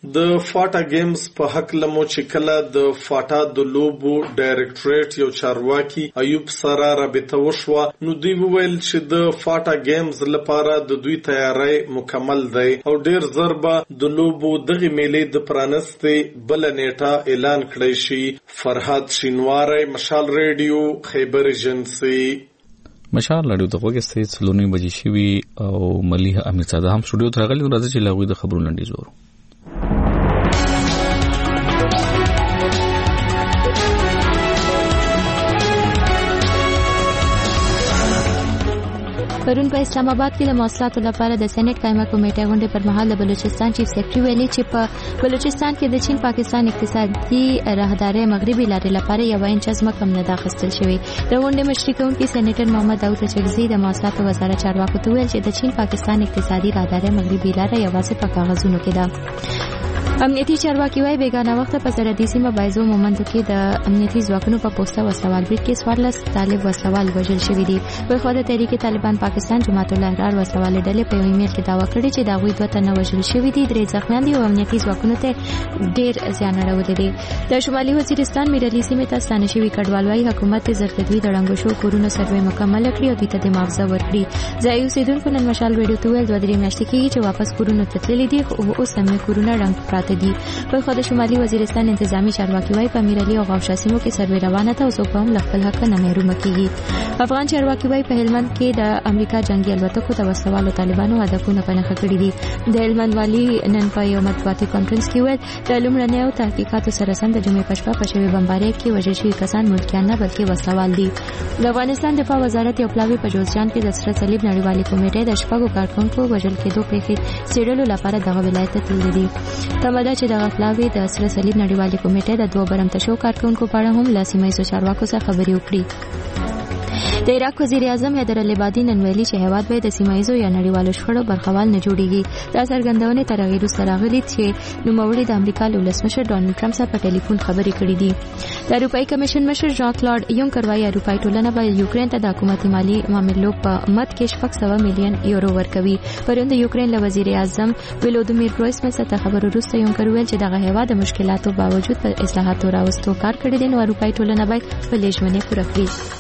د فاټا گیمز په حق لمو چې کله د فاټا د لوبو ډایرکټریټ یو چارواکي ایوب سره رابطه وشوه نو دوی وویل چې د فاټا گیمز لپاره د دوی تیاری مکمل دی او ډیر زر به د لوبو دغه میلې د پرانستې بل نیټه اعلان کړی شي. فرهاد شینواری، مشال ریډیو، خیبر ایجنسی. مشال لړیو د وګستې څلورنی بجې شوي او مليحه امیر هم سټوډیو ته راغلي راځي چې لاغوي د خبرونو لنډیز ورو. پرون په اسلام آباد کې د مواصلاتو لپاره د سېنات قائمه کمیټې غونډې پر مهال د بلوچستان چیف سیکریټري ویلي چې په بلوچستان کې د چین پاکستان اقتصادي راهداري مغربي لارې لپاره یو انچ ځمکه هم نه ده اخیستل شوې. د غونډې مشري کوونکي سېنیټر محمد داود چغزي د مواصلاتو وزارت چارواکو ته ویل چې د چین پاکستان اقتصادي راهداري مغربي لاره یوازې په کاغذونو کې ده. امنیتي چارواکي وايي بیگانه وخت په سرحدي سیمه بایزو مومند کې د امنیتي ځواکونو په پوسټه وسوال بریټ کې څوارلس طالب وسوال وژل شوي دي. په خو د تحریک طالبان پاکستان جماعت الاحرار وسوال ډلې په ایمیل کې داوا کړې چې دا غوي دوه تنه وژل شوي دي، درې ځخمیان دي او امنیتي ځواکونو ته ډېر زیان اړولې دي. د شمالي وزیرستان میرعلي سیمه ته ستانه شوي کډوال وايي حکومت زرتدوی د ړنګو شو کورونو سروې مکمل کړی او دوی ته د معاوضه ورکړي. ځایي اوسیدونکو نن مشال ویډیو ته ویل دوه درې میاشتې کېږي چې واپس کورونو ته تللي دي خو اوس هم کورونه رنګ پراته دي. په خو د شمالي وزیرستان انتظامی چارواکي وايي په میرعلي او غوښه سیمو کې سروې روانه ده او څوک هم له خپل حق نه محروم کیږي. افغان چارواکي وايي په هلمند کې د امریکا جنگي الوتکو د وسوالو طالبانو هدفونه په نښه کړي دي. د هلمند والي نن په یو مطبوعاتي کانفرنس کې ویل د لومړنیو تحقیقاتو سره سم د جمعې په شپه په شوې بمبارۍ کې وژل شوي کسان ملکیان نه بلکې وسوال دي. د افغانستان دفاع وزارت یو پلاوی په جوزجان کې د سره صلیب نړیوالې کمیټې د شپږو کارکونکو وژل کېدو پیښې څېړلو لپاره دغه ولایت ته تللي دي. تمه ده چې دغه پلاوی د سره صلیب نړیوالې کمیټې د دوه برمتشو کارکونکو په اړه هم له سیمه ییزو چارواکو سره خبرې وکړي. د عراق وزیر اعظم حیدر العبادي نن ویلي چې هیواد به د سیمه ییزو یا نړیوالو شخړو برخوال نه جوړیږي. دا څرګندونې تر هغې وروسته راغلي چې نوموړي د امریکا له ولسمشر ډانلډ ټرمپ سره په ټلیفون خبرې کړې دي. د اروپایي کمیشن مشر ژان کلاډ یونکر وايي اروپایي ټولنه به یوکرين ته د حکومتي مالي معاملو په مد کې شپږ سوه میلیون یورو ورکوي. پرون د یوکرين له وزیر اعظم ولودیمیر ګرویسمن سره خبرو وروسته یونکر ویل چې دغه هیواد د مشکلاتو باوجود په اصلاحاتو راوستو کار کړی دی نو اروپایي ټولنه باید خپلې ژمنې پوره کړي.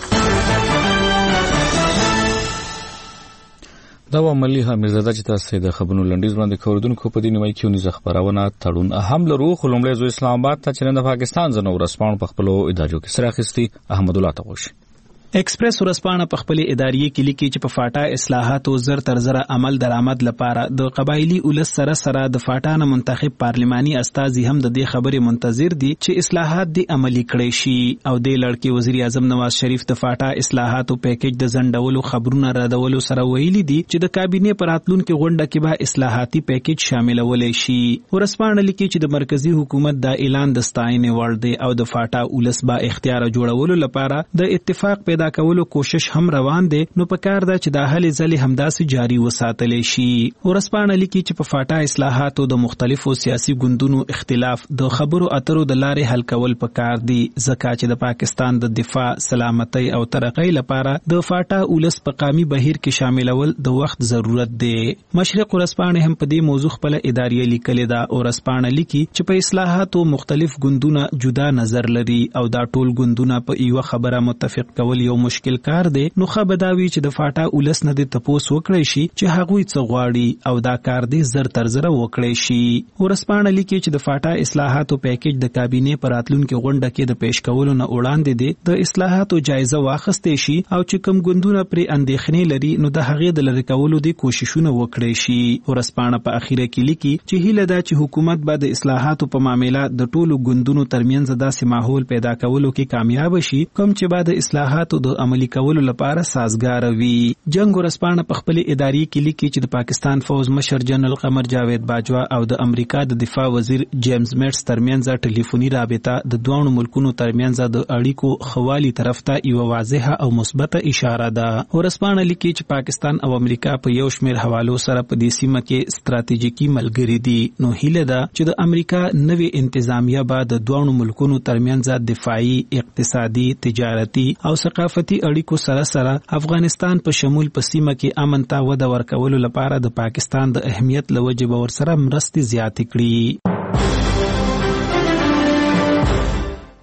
دا و مليحه امیر چې تاسو د خبرونو لنډیز باندې کوردونکو په دې نیمه کې ونیز خبرونه تړون اهم لرو خلمړې زو اسلام آباد ته چې د پاکستان زنو رسپان په خپل ادارو کې سره اخیستي احمد الله تغوش ایکسپریس ورسپانه په خپل ادارې کې لیکي چې په فاټا اصلاحاتو زر تر زر عمل درآمد لپاره د قبایلی اولس سره سره د فاټا نه منتخب پارلماني استازي هم د دې خبرې منتظر دي چې اصلاحات دي عملی کړي شي او د لړکی وزیر اعظم نواز شریف د فاټا اصلاحاتو پیکیج د زندولو خبرونه ردولو سره ویلي دي چې د کابینه پر راتلونکو غونډه کې به اصلاحاتي پیکیج شاملول شي. ورسپانه لیکي چې د مرکزی حکومت د اعلان د ستاینې وړ دی او د فاټا اولس با اختیار جوړولو لپاره د اتفاق پیدا کولو کوشش هم روان دي نو پکار دا چې د هلې ځلې همداسې جاری وساتل شي. ورسپانه لیکي چې په فاټا اصلاحاتو د مختلفو سیاسي ګوندونو اختلاف د خبرو اترو د لارې حل کول پکار دي ځکه چې د پاکستان د دفاع سلامتۍ او ترقۍ لپاره د فاټا اولس په قامي بهیر کې شاملول د وخت ضرورت دی. مشرق ورسپانه هم په دې موضوع خپل ادارې لیکلې ده. ورسپانه لیکي چې په اصلاحاتو مختلف ګوندونه جدا نظر لري او دا ټول ګوندونه په یو خبره متفق کول یو مشکل کار دی نو خبرداوی چې د فاټا اولس نه د تپوس وکړي شي چې هغوی څه غواړي او دا کار دی زر تر زر وکړي شي. ورسپانه لیکي چې د فاټا اصلاحاتو پیکیج د کابینه پر راتلونکو غونډه کې د پیش کولو نه وړاندې دی د اصلاحاتو جایزه واخستې شي او چې کوم ګوندونه پر اندېښنې لري نو د هغې د لری کولو د کوششونه وکړي شي. ورسپانه په اخیره کې لیکي چې هیله ده چې حکومت به د اصلاحاتو په معاملې د ټولو ګوندونو ترمنځ داسې ماحول پیدا کولو کې کامیاب شي کوم چې بعد اصلاحاتو د عملی کولو لپاره سازگار وي. جنگ ورسپانه په خپل ادارې کې لیکي چې د پاکستان فوز مشر جنرال قمر جاوید باجوا او د امریکا د دفاع وزیر جیمز میټس ترمنځ ټلیفوني رابطه د دوه ملکونو ترمنځ د اړیکو خوالي طرف ته یو واضحه او مثبته اشاره ده. ورسپانه لیکي چې پاکستان او امریکا په یو شمېر حوالو سره په دې سیمه کې ستراتیژیکي ملګري دي نو هیله ده چې د امریکا نوې انتظامیه بعد د دوه ملکونو ترمنځ دفاعي، اقتصادي، تجارتي او ثقافتي اړیکو سره سره افغانستان په شمول په سیمه کې امن ته وده ورکولو لپاره د پاکستان د اهمیت لوجه به ورسره مرستې زیاتې کړي.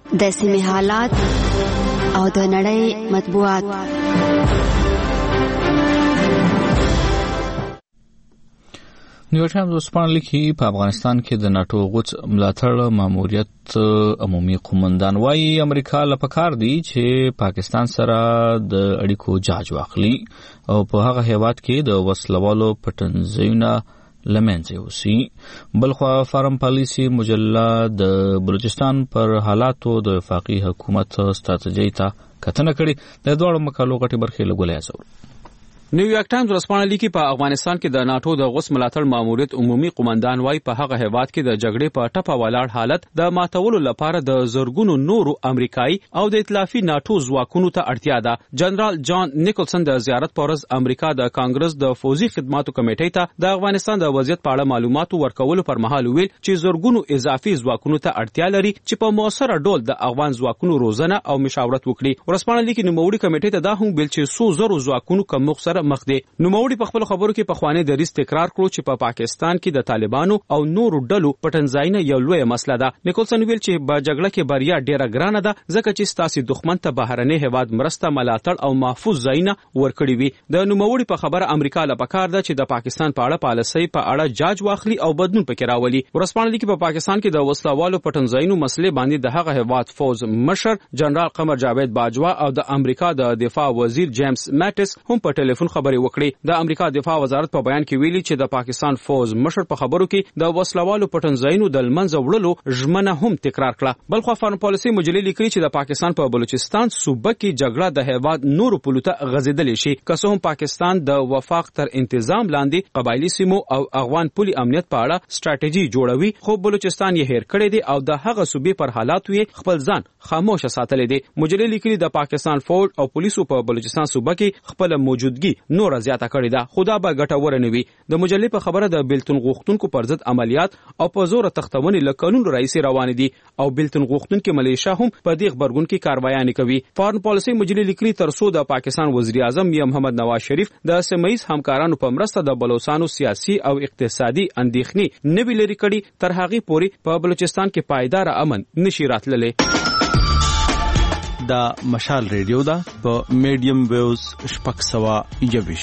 د سیمې حالات او د نړۍ مطبوعات. نیویارک ټایمز وسپارل لیکي په افغانستان کې د ناتو غوڅ ملاتړ ماموریت عمومي قومندان وايي امریکا لپاره دی چې پاکستان سره د اړیکو جاج واخلي او په هغه هیواد کې د وسلوالو پټنځایونه لمنځه یوسي. بلخوا فارم پالیسی مجله د بلوچستان پر حالاتو د وفاقي حکومت ستراتیژۍ ته کتنه کړې. د دوه مقالو غټي برخې لګولې ازور. نیویارک ټایمز ورسپانه لیکي په افغانستان کې د ناتو د غوڅ ملاتړ ماموریت عمومي قومندان وايي په هغه هیواد کې د جګړې په ټپه ولاړ حالت د ماتولو لپاره د زورګونو نورو امریکایي او د ائتلافي ناتو ځواکونو ته اړتیا ده. جنرال جان نیکلسن د زیارت پورز امریکا د کانګرس د فوزي خدماتو کمیټې ته د افغانستان د وضعیت په اړه معلومات ورکولو پر مهال ویل چې زورګونو اضافي ځواکونو ته اړتیا لري چې په موثره ډول د افغان ځواکونو روزنه او مشاورت وکړي. ورسپانه لیکي نوموړي کمیټې ته دا هم ویل چې څو زرو ځواکونو کم مخ مخ دي. نوموړي په خپل خبرو کې په خواني دریځ تکرار کړو چې په پا پاکستان کې د طالبانو او نورو ډلو پټنځایونه یو لوی مسله ده. نیکلسن ویل چې په جګړه کې بریا ډیره ګرانه ده ځکه چې ستاسو دښمن ته بهرني هیواد مرسته ملاتړ او محفوظ ځایونه ورکړي وي. د نوموړي په خبره امریکا له پکار ده چې د پاکستان په اړه پالیسي په اړه جاج واخلي او بدلون پکې راولي. ورسپانه لیکي په پاکستان کې د وسلوالو پټنځایونو مسلې باندې د هغه هیواد فوز مشر جنرال قمر جاوید باجوا او د امریکا د دفاع وزیر جیمز ماټس هم په ټلیفون خبرې وکړي. د امریکا دفاع وزارت په بیان کې ویلي چې د پاکستان فوز مشر په خبرو کې د وسلوالو پټنځایونو د لمنځه وړلو ژمنه هم تکرار کړه. بلخو فارم پالیسی مجلې لیکلي چې د پاکستان په بلوچستان صوبه کې جګړه د هیواد نورو پولو ته غځېدلې شي که څه هم پاکستان د وفاق تر انتظام لاندې قبایلی سیمو او افغان پولي امنیت په اړه ستراتیژي جوړوي خو بلوچستان یې هیر کړی دی او د هغه صوبې پر حالاتو یې خپل ځان خاموش ساتلی دی. مجلې لیکلي د پاکستان فوج او پولیسو په بلوچستان صوبه کې خپل موجودګي نور زیاته کړې ده خدا به ګټور نه وي. د مجلې په خبره د بیلتون غوښتونکو پر ضد عملیات او په زور تختونې له قانون رئیسي روان دي او بیلتون غوښتونکو ملیشیا هم په دې خبرګون کې کاروایي کوي. فارن پالیسی مجلې لیکلي تر څو د پاکستان وزیر اعظم یا محمد نواز شریف د سیمه‌ایز همکارانو په مرسته د بلوچستانو سیاسي او اقتصادي اندېښنې نه وی لري کړي تر هغه پورې په بلوچستان کې پایدار امن نشي راتللی. دا مشال ریډیو دا په میډیم ویوز شپږ سوه یوویش.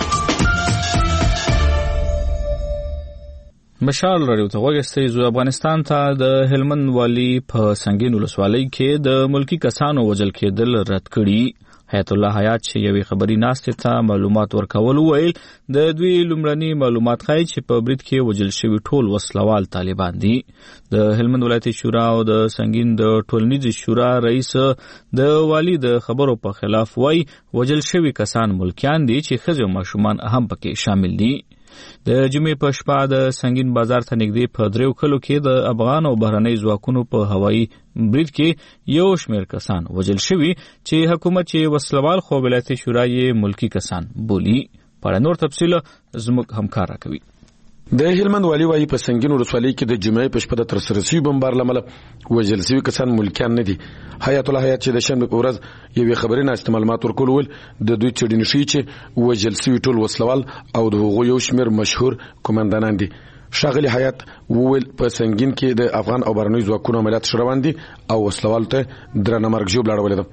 مشال راډیو ته وګورئ. زو افغانستان ته د هلمند والی په سنگین ولسوالۍ کې د ملکی کسانو وجل کېدل رد کړي. حیات الله حیات چې یوې خبري ناستې ته معلومات ورکول ویل د دوی لومړني معلومات ښایي چې په برید کې وجل شوي ټول وسلوال طالبان دي. د هلمند ولایتي شورا او د سنگین د ټولنیزې شورا رئیس د والی د خبرو په خلاف وایي وجل شوي کسان ملکیان دي چې ښځې او ماشومان هم پکې شامل دي. د جمعې په شپه د سنگین بازار ته نږدې په دریو کلو کې د افغان او بهرنۍ ځواکونو په هوایي برید کې یو شمېر کسان وژل شوي چې حکومت یې وسلوال خو ولایتي شورا یې ملکي کسان بولي. په اړه نور تفصیل زموږ همکار راکوي. د هلمند والی وايي په سنگین ولسوالۍ کې د جمعې په شپه د ترسره شوي بمبار له امله وژل شوي کسان ملکیان نه دي. حیات الله حیات چې د شنبې په ورځ یوې خبري ناستې معلومات ورکول ول د دوی څېړنې ښیي چې وژل شوي ټول وسلوال او د هغو یو شمېر مشهور قومندانان دي. ښاغلي حیات وویل په سنگین کې د افغان او بهرنیو ځواکونو عملیات ښه روان دي او وسلوالو ته درنه مرګ ژوبله اړولې ده.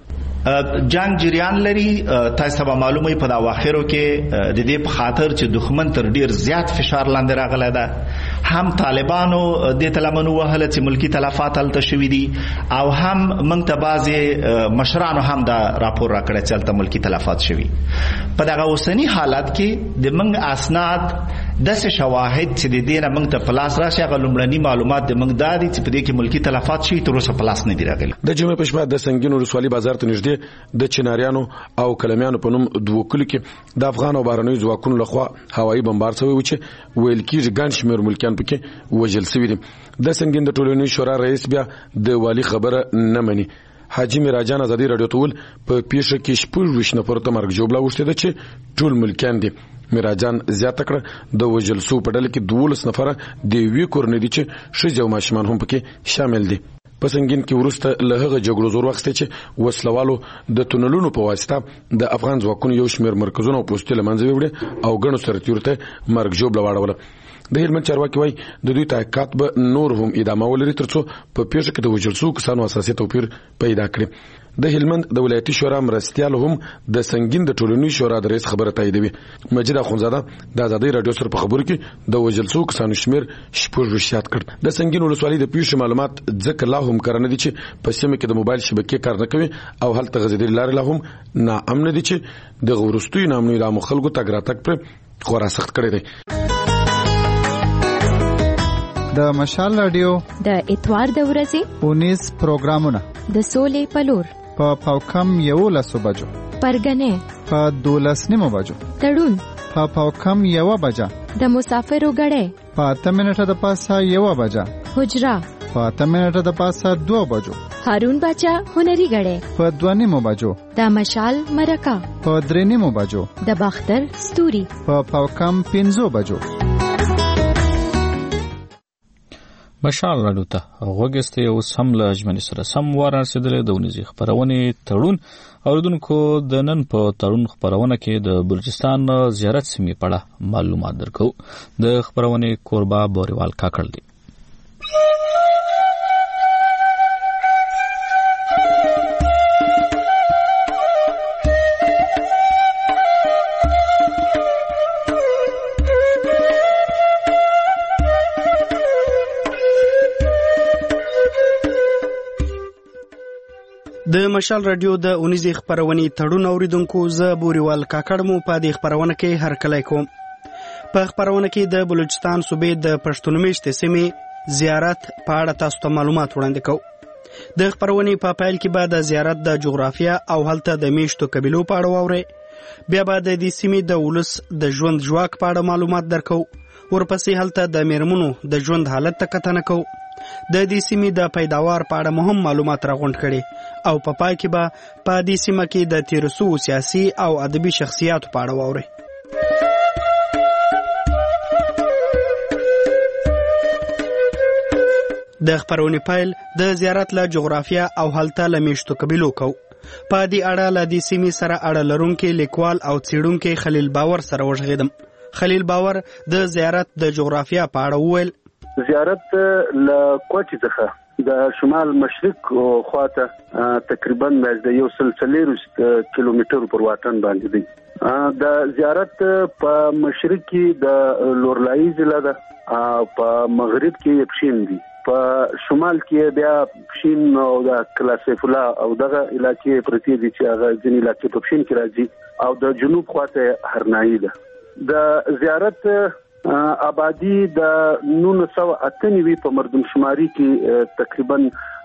جنگ جریان لري. تاسو ته معلومه په دا واخرو کې د دې په خاطر چې دښمن تر ډیر زیات فشار لاندې راغلی ده هم طالبانو د تلمنو وهله چې ملکی تلفات هلته شوي دي او هم موږ ته بعضې مشرانو هم دا راپور راکړی چې هلته ملکی تلفات شوي. په دغه اوسني حالت کې د موږ اسناد داسې شواهد چې د دې نه موږ ته په لاس راشي هغه لومړني معلومات د موږ دا دي چې په دې کې ملکی تلفات شوي تر اوسه په لاس نه دي راغلي. د جمعې په شپه د سنگین ولسوالۍ بازار ته نږدې د چناریانو او کلمیانو په نوم دوو کلو کې د افغان او بهرنیو ځواکونو لخوا هوایي بمبار شوی و چې ویل کېږي ګڼ شمېر ملکیان پکې وژل شوي دي. د سنگین د ټولنیز شورا رئیس بیا د والي خبره نه مني. حاجی میراجان ازادي رادیو ته ویل په پیښه کې شپږ ویشت نفرو ته مرګ ژوبله اوښتې ده چې ټول ملکیان دي. میراجان زیاته کړه د وژل شوو په ډله کې دولس نفره د یوې کورنۍ دي چې ښځې او ماشومان هم پکې شامل دي. په سنگین کې وروسته له هغه جګړو زور واخیستی چې وسلوالو د تونلونو په واسطه د افغان ځواکونو یو شمېر مرکزونه او پوستې له منځه یوړې او ګڼو سرتیرو ته مرګ ژوبله واړوله. د هلمند چارواکي وایي د دوی تحقیقات به نور هم ادامه ولري ترڅو په پیښه کې د وژل شوو کسانو اساسي توپیر پیدا کړي. د هلمند د ولایتي شورا مرستیال هم د سنگین د ټولنیز شورا د رئیس خبره تاییدوي. مجید اخونزاده د آزادۍ رادیو سره په خبرو کې د وژل شوو کسانو شمیر شپږ یاد کړ. د سنگین ولسوالۍ د پیښې معلومات ځکه لا هم کار نه دي چې په سیمه کې د موبایل شبکې کار نه کوي او هلته غځېدلې لارې لا هم ناامنه دي چې د وروستیو ناامنیو له امله خلکو تګ راتګ پرې خورا سخت کړی دی. د مشال رادیو د اتوار د ورځې اونیز پروګرامونه د سولې پلور په پاوکم یولسو بجو، پرګنې په دولس نیمو بجو، تړون په پاوکم یوه بجه، د مسافرو ګړې په اته منټه د پاسه یوه بجه، حجره په اته منټه د پاسه دوه بجو، هارون باچا هنري ګړې په دوه نیمو بجو، د مشال مرکه په درې نیمو بجو، د باختر ستوري په پاوکم پنځو بجو. مشال راډیو ته غوږسته یو سم له ژمنې سره سم وار رسېدلی د ونیزي خپرونې تړون اوریدونکو د نن په تړون خپرونه کې د بلوچستان زیارت سیمې په اړه معلومات درکو. د خپرونې کوربه بوریوال کاکړ دی. د مشال رادیو د اونیزي خپرونې تړون اوریدونکو زه بوریوال کاکړ مو په دې خپرونه کې هرکلی کوم. په خپرونه کې د بلوچستان صوبې د پښتون میشتې سیمې زیارت په اړه تاسو ته معلومات وړاندې کوو. د خپرونې په پیل کې به د زیارت د جغرافیه او هلته د میشتو قبیلو په اړه واورئ. بیا به د دې سیمې د ولس د ژوند ژواک په اړه معلومات درکو. ورپسې هلته د میرمنو د ژوند حالت ته کتنه کوو. د دې سیمې د پیداوار په اړه مهم معلومات راغونډ کړي او په پای کې به په دې سیمه کې د تیر شوو سیاسي او ادبي شخصیاتو په اړه واورئ. د خپرونې پیل د زیارت له جغرافیه او هلته له میشتو قبیلو کو. په دې اړه له دې سیمې سره اړه لرونکي لیکوال او څېړونکی خلیل باور سره وغږېدم. خلیل باور د زیارت د جغرافیه په اړه وویل. زیارت له کوټې څخه د شمال مشرق خواته تقریبا د یو سل څلوېښت کیلومترو پر واټن باندې دی. د زیارت په مشرق کې د لورلایي ضلع ده او په مغرب کې پښین دی. په شمال کې بیا پښین او د کلاسیف الله او دغه علاقې پرتی دي چې هغه ځینې علاقې په پښین کې راځي او د جنوب خواته هرنایي ده. د زیارت آبادی د نولس سوه اته نوي په مردم شماري کې تقریبا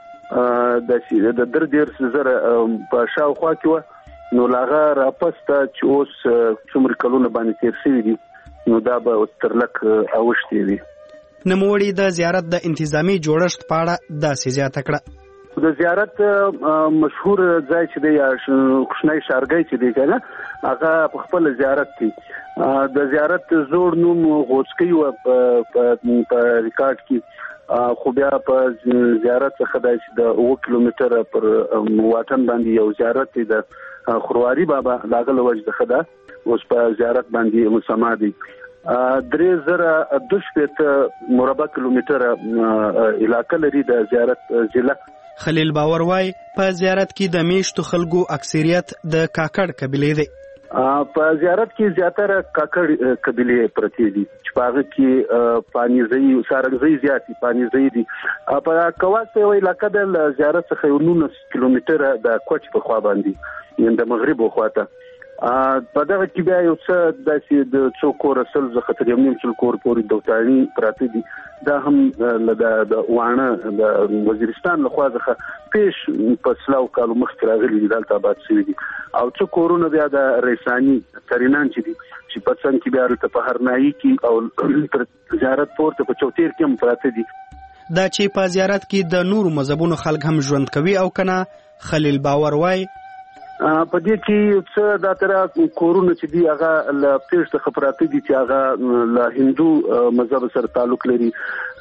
د در دېرش زره په شاوخوا کې وه، نو لاغه راپسته چې اوس څومره کلونه باندې تیر شوي دي نو دا به تر لک اوښتې وي. نوموړي د زیارت د انتظامی جوړښت په اړه داسې زیاته کړه. د زیارت مشهور ځای چې دی یا کوچنی ښارګی چې دی کنه هغه په خپل زیارت دی. د زیارت زوړ نوم غوڅکی و په ریکارډ کې، خو بیا په زیارت څخه دی چې د اوه کیلومتره پر واټن باندې یو زیارت دی د خرواري بابا لاغله وجه څخه ده اوس په زیارت باندې مسما دی. درې زره دوه شپېته مربع کیلومتره علاقه لري د زیارت ضلع. خلیل باور وای په زیارت کې د میشتو خلکو اکثریت د کاکړ قبیلې دی. په زیارت کې زیاتره کاکړ قبیلې پرتی دي چې په هغه کې پانیزي سارنګزي زیاتې پانیزي دي. په کواس یو علاقه د زیارت څخه یو نولس کیلومتره د کوچ په خوا باندې یعنې د مغرب خواته. په دغه کې بیا یو څه داسې د څو کوره سل څخه تر یو نیم سل کور پورې دوتاني پراته دي. دا هم د واڼه د وزیرستان له خوا څخه پیش په سلاو کالو مخکې راغلي دي دلته آباد شوي دي او څو کورونه بیا د ریساني ترینان چې دي چې په څنګ کې بیا هلته په هرنایي کې او تر زیارت پورته په چوتیر کې هم پراته دي. دا چې په زیارت کې د نورو مذهبونو خلک هم ژوند کوي او کنه خلیل باور وای په دې کې څه دا تر کورونه چې دی هغه له پیښ څخه پراته دي چې هغه له هندو مذهب سره تعلق لري.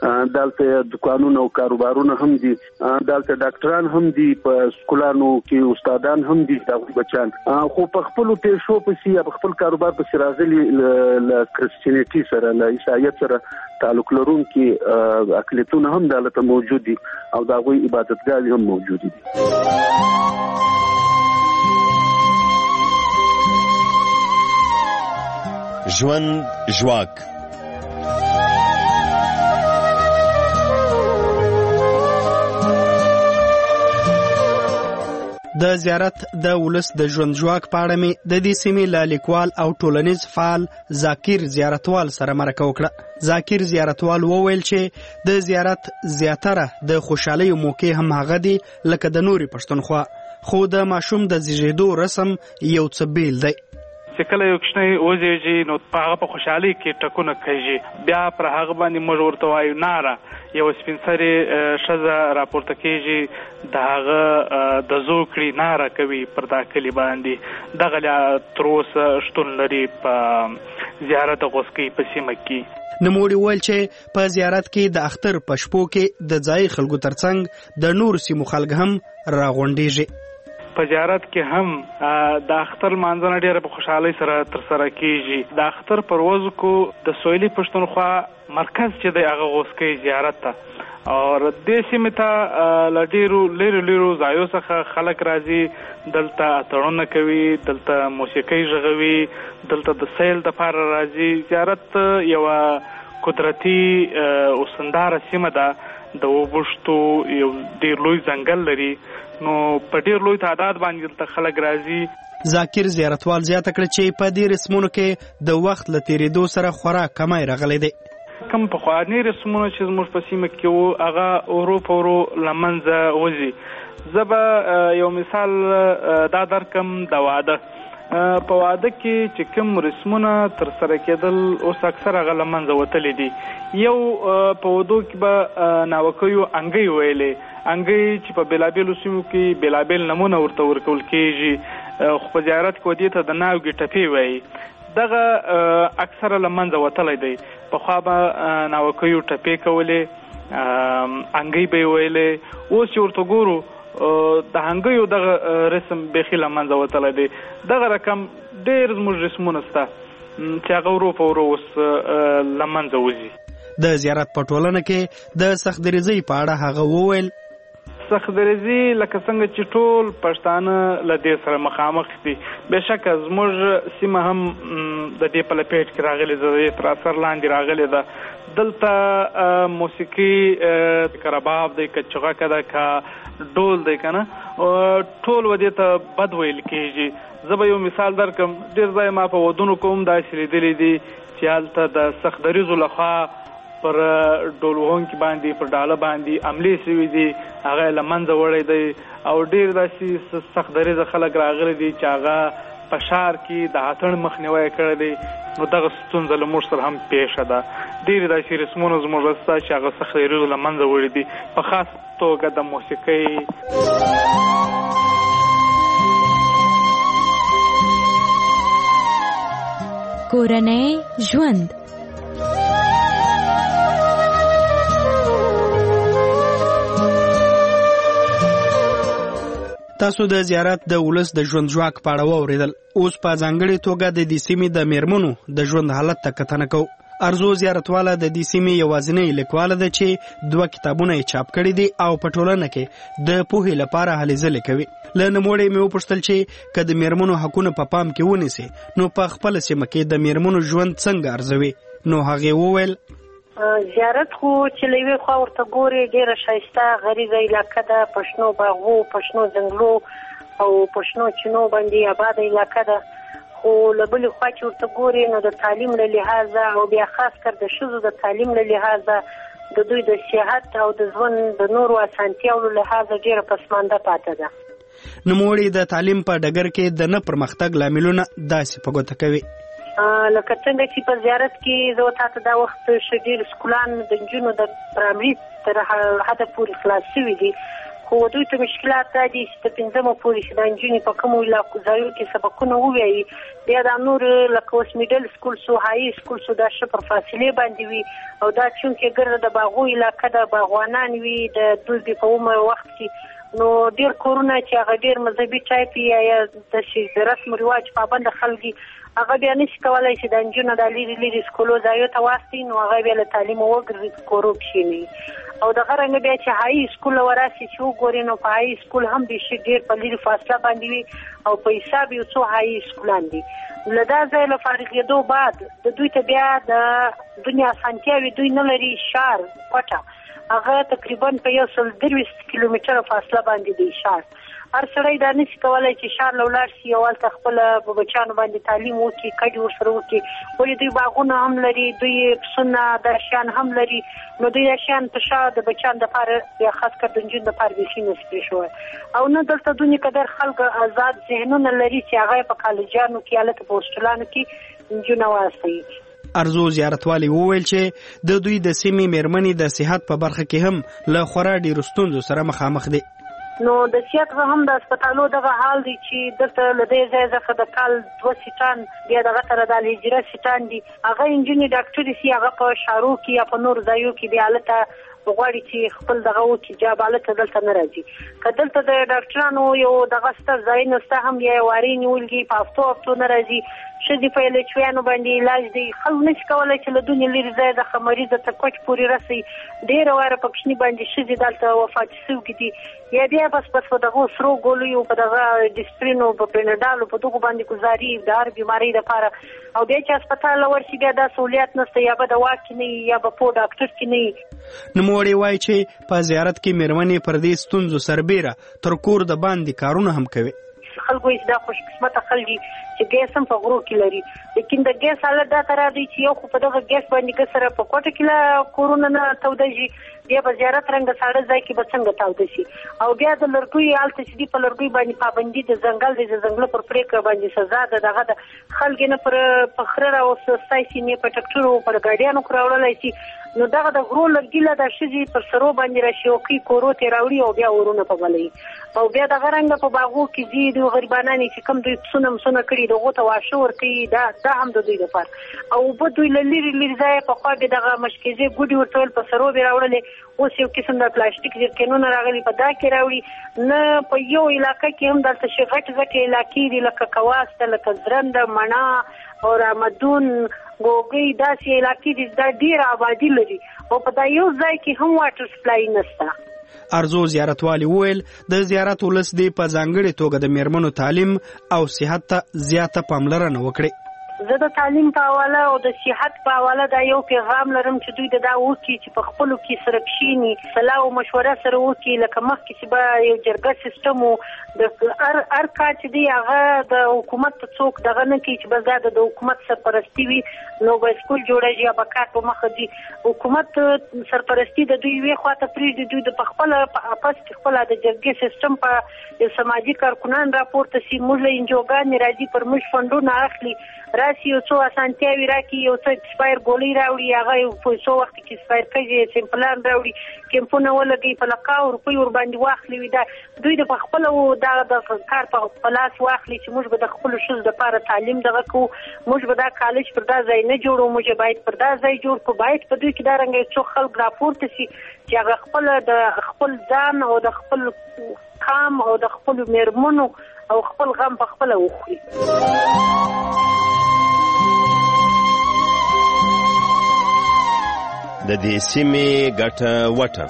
دلته دکانونه او کاروبارونه هم دي دلته ډاکټران هم دي په سکولانو کې استادان هم دي دا بچان خو په خپل پیښو پسې یا په خپل کاروبار پسې راځلي ل کرسچینټي سره ل عیسایت سره تعلق لرونکي اقلیتونه هم دلته موجود دي او دا غوي عبادتګاهي هم موجود دي. ژوند ژواک د زیارت د ولس د ژوند ژواک په اړه مې د دې سیمې له لیکوال او ټولنیز فعال ذاکر زیارتوال سره مرکه وکړه. ذاکر زیارتوال وویل چې د زیارت زیاتره د خوشحالۍ موقع هم هغه دي لکه د نوري پښتونخوا، خو د ماشوم د زیږیدو رسم یو څه بیل دی. چې کله یو کښنی وزیږي نو هغه په خوشحالۍ کې ټکونه کوي، بیا پر هغه باندې موږ ورته وایو ناره. یو سپین سرې ښځه راپورته کېږي د هغه د زوکړې ناره کوي پر دا کلي باندې. دغه لا تر اوسه شتون لري په زیارت غوسکۍ په سیمه کې. نوموړي وویل چې په زیارت کې د اختر په شپو کې د ځایي خلکو ترڅنګ د نورو سیمو خلک هم راغونډېږي. په زیارت کې هم د اختر مانځنه ډېره په خوشحالۍ سره ترسره کېږي. د اختر پر ورځو کو د سویلي پښتونخوا مرکز چې دی هغه غوسکۍ زیارت ته او دې سیمې ته له ډېرو لرې لرې ځایو څخه خلک راځي، دلته اتڼونه کوي، دلته موسیقۍ غږوي، دلته د سیل دپاره راځي. زیارت یوه قدرتي اوسنداره سیمه ده، د اوبښتو یو ډېر لوی ځنګل لري، نو په ډېر لوی تعداد باندې دلته خلک راځي. ذاکر زیارتوال زیاته کړه چې په دې رسمونو کې د وخت له تېرېدو سره خورا کمی راغلی دی. کوم پخواني رسمونه چې زموږ په سیمه کې وو هغه ورو په ورو له منځه وځي. زه به یو مثال دا درکم د واده. په واده کې چې کوم رسمونه ترسره کېدل اوس اکثر هغه له منځه وتلي دي. یو په ودو کې به ناوکیو انګی ویلې، انګی چې په بېلابېلو سیمو کې بېلابېل نمونه ورته ورکول کېږي، خو په زیارت کې ودې ته د ناوګي ټپې وایي. دغه اکثره له منځه وتلی دی. پخوا به ناوکیو ټپې کولې، انګی به یې ویلې. اوس چې ورته ګورو د هنګیو دغه رسم بیخي له منځه وتلی دی. دغه رقم ډېر زموږ رسمونه شته چې هغه ورو په ورو اوس له منځه وځي. د زیارت په ټولنه کې د سختدریزۍ په اړه هغه وویل سختدریزي لکه څنګه چې ټول پښتانه له دې سره مخامخ دي. بېشکه زموږ سیمه هم د دې په لپیټ کې راغلې ده، د دې تر اثر لاندې راغلې ده. دلته موسیقي که رباب دی، که چغکه ده، که ډول دی، که نه ټول ودې ته بد ویل کېږي. زه به یو مثال درکړم. ډېر ځای ما په ودونو کې هم داسې لیدلي دي چې هلته د سختدریزو لخوا پر ډول وهونکي باندې پر ډاله باندې حملې شوي دي، هغه یې له منځه وړی دی. او ډېر داسې سختدریزه خلک راغلي دي چې هغه په ښار کې د اتڼ مخنیوی کړی دی. نو دغه ستونزه له موږ سره هم پیښه ده. ډېرې داسې رسمونه زموږ شته چې هغه سختدریزو له منځه وړي دي، په خاص توګه د موسیقۍ. کورنۍ ژوند تاسو د زیارت د ولس د ژوند ژواک په اړه واورېدل. اوس په ځانګړې توګه د دې سیمې د میرمنو د ژوند حالت ته کتنه کوو. ارزو زیارتواله د دې سیمې یوازینۍ لیکواله ده چې دوه کتابونه یې چاپ کړي دي او په ټولنه کې د پوهې لپاره هلې ځلې کوي. له نوموړي مې وپوښتل چې که د میرمنو حقونه په پام کې ونیسي نو په خپله سیمه کې د میرمنو ژوند څنګه ارزوي. نو هغې وویل زیارت خو چې له یوې خوا ورته ګورې ډېره ښایسته غریزه علاقه ده، په شنو باغو، په شنو ځنګلو او په شنو چینو باندې آباده علاقه ده. خو له بلې خوا چې ورته ګورې نو د تعلیم له لحاظه او بیا خاص کر د ښځو د تعلیم له لحاظه د دوی د صحت او د ژوند د نورو اسانتیاو له لحاظه ډېره پسمانده پاتې ده. نوموړي د تعلیم په ډګر کې د نه پرمختګ لاملونه داسې په ګوته کوي. لکه څنګه چې په زیارت کې زه تاسو دا وخت ډېر سکولان د نجونو د پرایمري تر حده پورې خلاص شوي دي، خو دوی ته مشکلات دا دي چې د پنځمه پورې چې د نجونې په کومو علاقو ځایو کې سبقونه ووایي بیا دا نور لکه اوس میډل سکول سو هاي سکول سو دا ښه پر فاصلې باندې وي او دا چونکې ګرده د باغو علاقه د باغوانان وي د دوی په عمر وخت کې نو ډېر کورونه چې هغه ډېر مذهبي ټایپ یا د رسم رواج پابند خلک هغه بیا نشي کولای چې د نجونو د لري لري سکولو ځایو ته واستي نو هغه بیا له تعلیم وګرځي کورو کښیني او دغه رنګ بیا چې هاي سکول وراسي چې وګوري نو په هاي سکول هم د شي ډېر په لري فاصله باندې وي او په حساب یو څو هاي سکولان دي لدا ځای له فارغېدو بعد د دوی ته بیا د دنیا اسانتیاوي دوی نه لري شار پټه هغه تقریبا په یو سل درویشت کیلومتره فاصله باندې دی شار هر سړی دا نشي کولای چې شار لولاړ شي او هلته خپل بچیانو باندې تعلیم وکړي کډې ورسره وکړي ولې دوی باغونه هم لري دوی پسونه دا شیان هم لري نو دوی دا شیان په شا د بچیانو دپاره یا خاص کر د نجونو دپاره بیخي نشي پرېښوی او نه دلته دونې قدر خلک آزاد ذهنونه لري چې هغه په کالجانو کې هلته په هوسټلانو کې نجونه واستوي. ارزو زیارتوالي وویل چې د دوی د سیمې میرمنې د صحت په برخه کې هم له خورا ډېرو ستونزو سره مخامخ دي. نو د صحت هم د هسپتالو دغه حال دی چې دلته له دې ځای څخه د کال دوه سیټان بیا دغه سره د الهجره سیټان دي هغه انجینر ډاکټري سي هغه په شارو کې یا په نور ځایو کې بیا هلته غواړي چې خپل دغه وکړي جاب هلته دلته نه راځي که دلته د ډاکټرانو یو دغه ستر ځایونه شته هم یا وارې نیولګي په هفتو هفتو نه راځي ښځې په ایلچویانو باندې علاج دی خلک نشي کولی چې له دونې لرې ځای څخه مریضه تر کوچ پورې رسي ډېره واره په کوچني باندې ښځې دلته وفاتې شوي دي یا بیا بس بس په دغو سرو ګولیو په دغه ډسپرینو په پینډالو په دغو باندې ګزاري د هر بیمارۍ دپاره او بیا چې هسپتال له ورشي بیا دا سهولیت نشته یا به دوا کې نه وي یا به په ډاکټر کې نه وي. نوموړی وایي چې په زیارت کې میرمنې پر دې ستونزو سربیره تر کور د باندې کارونه هم کوي. خلکو یې دا خوش قسمته خلک دي چې ګیس هم په غرو کې لري لیکن د ګیس حالت دا ته راځي چې یو خو په دغه ګیس باندې که سره په کوټه کې له کورونه نه توده شي بیا په زیارت رنګه ساړه ځای کې به څنګه توده شي او بیا د لرګیو هلته چې دي په لرګیو باندې پابندي د ځنګل دی د ځنګله پر پرېکړه باندې سزا ده دغه د خلک نه پر په خره راوستی شي نه په ټکټرو پر ګاډیانو کې راوړلی شي نو دغه د غرو لرګي له د ښځې پر سرو باندې راشي کورو ته راوړي او بیا ورونه په بلوي او بیا دغه رنګه په باغو کې ځي دوی غریبانان چې کوم دوی پسونه مسونه کړي دغو ته واښه ورکوي دا دا هم د دوی دپاره او اوبه دوی له لرې لرې ځایه پخوا بیا دغه مشکیزې ګوډې ورته ویل په سرو بې راوړلې اوس یو قسم د پلاستیک جرکینونه راغلي په دا کې راوړي نه په یو علاقه کې هم دلته چې غټ غټې علاقې دي لکه کواس ته لکه زرنده مڼه او رامدون ګوګۍ داسې علاقې دي دا ډېره آبادي لري او په دا یو ځای کې هم واټر سپلای نشته. ارزو زیارتوالي وویل د زیارت ولس دی په ځانګړې توګه د میرمنو تعلیم او صحت ته زیاته پاملرنه وکړي. زه د تعلیم په حواله او د صحت په حواله دا یو پیغام لرم چې دوی د دا وکړي چې په خپلو کې سره کښېني صلاح او مشوره سره وکړي لکه مخکې چې به یو جرګه سیسټم و د هر هر کار چې دی هغه د حکومت ته څوک دغه نه کوي چې بس دا د حکومت سرپرستي وي نو به سکول جوړېږي یا به کار په مخه ځي حکومت سرپرستي د دوی یوې خوا ته پرېږدي دوی د په خپله په اپس کې خپله د جرګې سیسټم په یو سماجي کارکنان راپورته سي موږ له انجوګانې راځي پر موږ فنډونه اخلي راسي یو څو اسانتیاوي راکړي یو څه اکسپایر ګولۍ راوړي هغه یو په څو وخت کې اکسپایر کړي سیمپلان راوړي کیمپونه ولګوي په لکاو روپۍ ورباندې واخلي وي دا دوی د په خپله دا د کار په لاس واخلي چې موږ به د خپلو ښځو دپاره تعلیم دغه کوو موږ به دا کالج پر دا ځای نه جوړو موږ باید پر دا ځای جوړ کړو باید په دوی کې دا رنګه څو خلک راپورته سي چې هغه خپله د خپل ځان او د خپل قام او د خپلو میرمنو او خپل غم په خپله وخوري. د دې سیمې ګټه وټه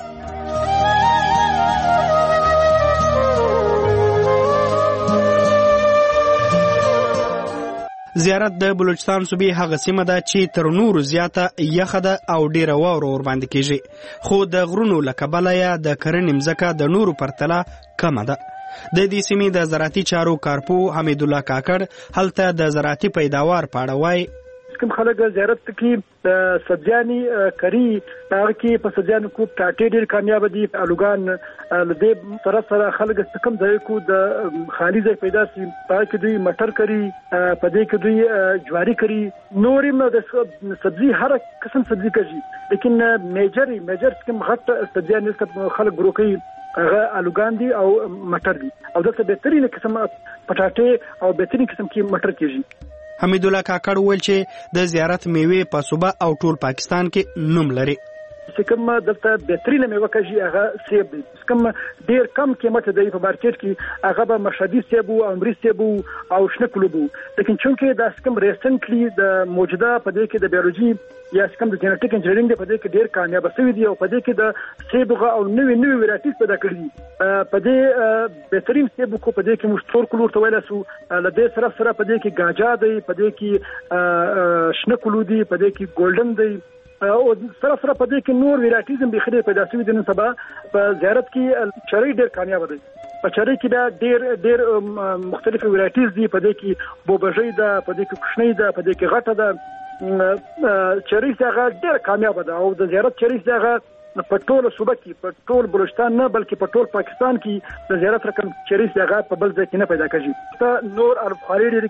زیارت د بلوچستان صوبې هغه سیمه ده چې تر نورو زیاته یخه ده او ډیره واوره ورباندې کیږي خو د غرونو له کبله یا د کرنې مځکه د نورو پرتله کمه ده. د دې سیمې د زراعتي چارو کارپو حمید الله کاکړ هلته د زراعتي پیداوار په اړه وایي. کوم خلک زیارت کې سبزیاني کری هغه کې په سبزیانو کو ټاټې ډېر کامیاب دي الوګان له دې سره سره خلک کم ځای کو د خالي ځای پیدا سي په کې دوی مټر کری په دې کې دوی جواری کری نورم د سبزی هر قسم سبزی کوي لیکن میجر میجر کوم غټ سبزیاني خلک ګرو کوي هغه الوګان دي او مټر دي او دلته بهترینه قسم پټاټې او بهترین قسم کې مټر کېږي. حمید الله کاکړ وویل چې د زیارت میوې په صوبه او ټول پاکستان کې نوم لري. چې کوم دلته بهترینه میوه کېږي هغه سیب دی. کوم ډیر کم قیمت دی په مارکیټ کې هغه به مشهدي سیب او امری سیب او شنه کلوب. لیکن چونکه دا کوم ریسنټلی د موجوده په دې کې د بیولوژي یا کوم د جنټیک انجینرینګ په دې کې ډیر کامیاب شوی دی او په دې کې د سیب او نوې نوې ویرایټیز پیدا کړې دي. په دې بهترین سیب کو په دې کې مشتور کلور ته ویل سو لدې سره سره په دې کې گاجا دی، په دې کې شنه کلو دی، په دې کې ګولډن دی او سره سره په دې کې نور ویرایټیز هم بخره پیدا شوی دي. نن سبا په زیارت کې چرې ډیر کامیاب دي. په چرې کې دا ډیر ډیر مختلف ویرایټیز دي. په دې کې بوبجې ده، په دې کې کوشنۍ ده، په دې کې غټه ده. چرې څنګه ډیر کامیاب ده او د زیارت چرې څنګه په ټول صوبه کې په ټول بلوچستان نه بلکې په ټول پاکستان کې د زیارت رقم چرې څنګه په بل ځای کې نه پیدا کېږي. ته نور البخاري ډیر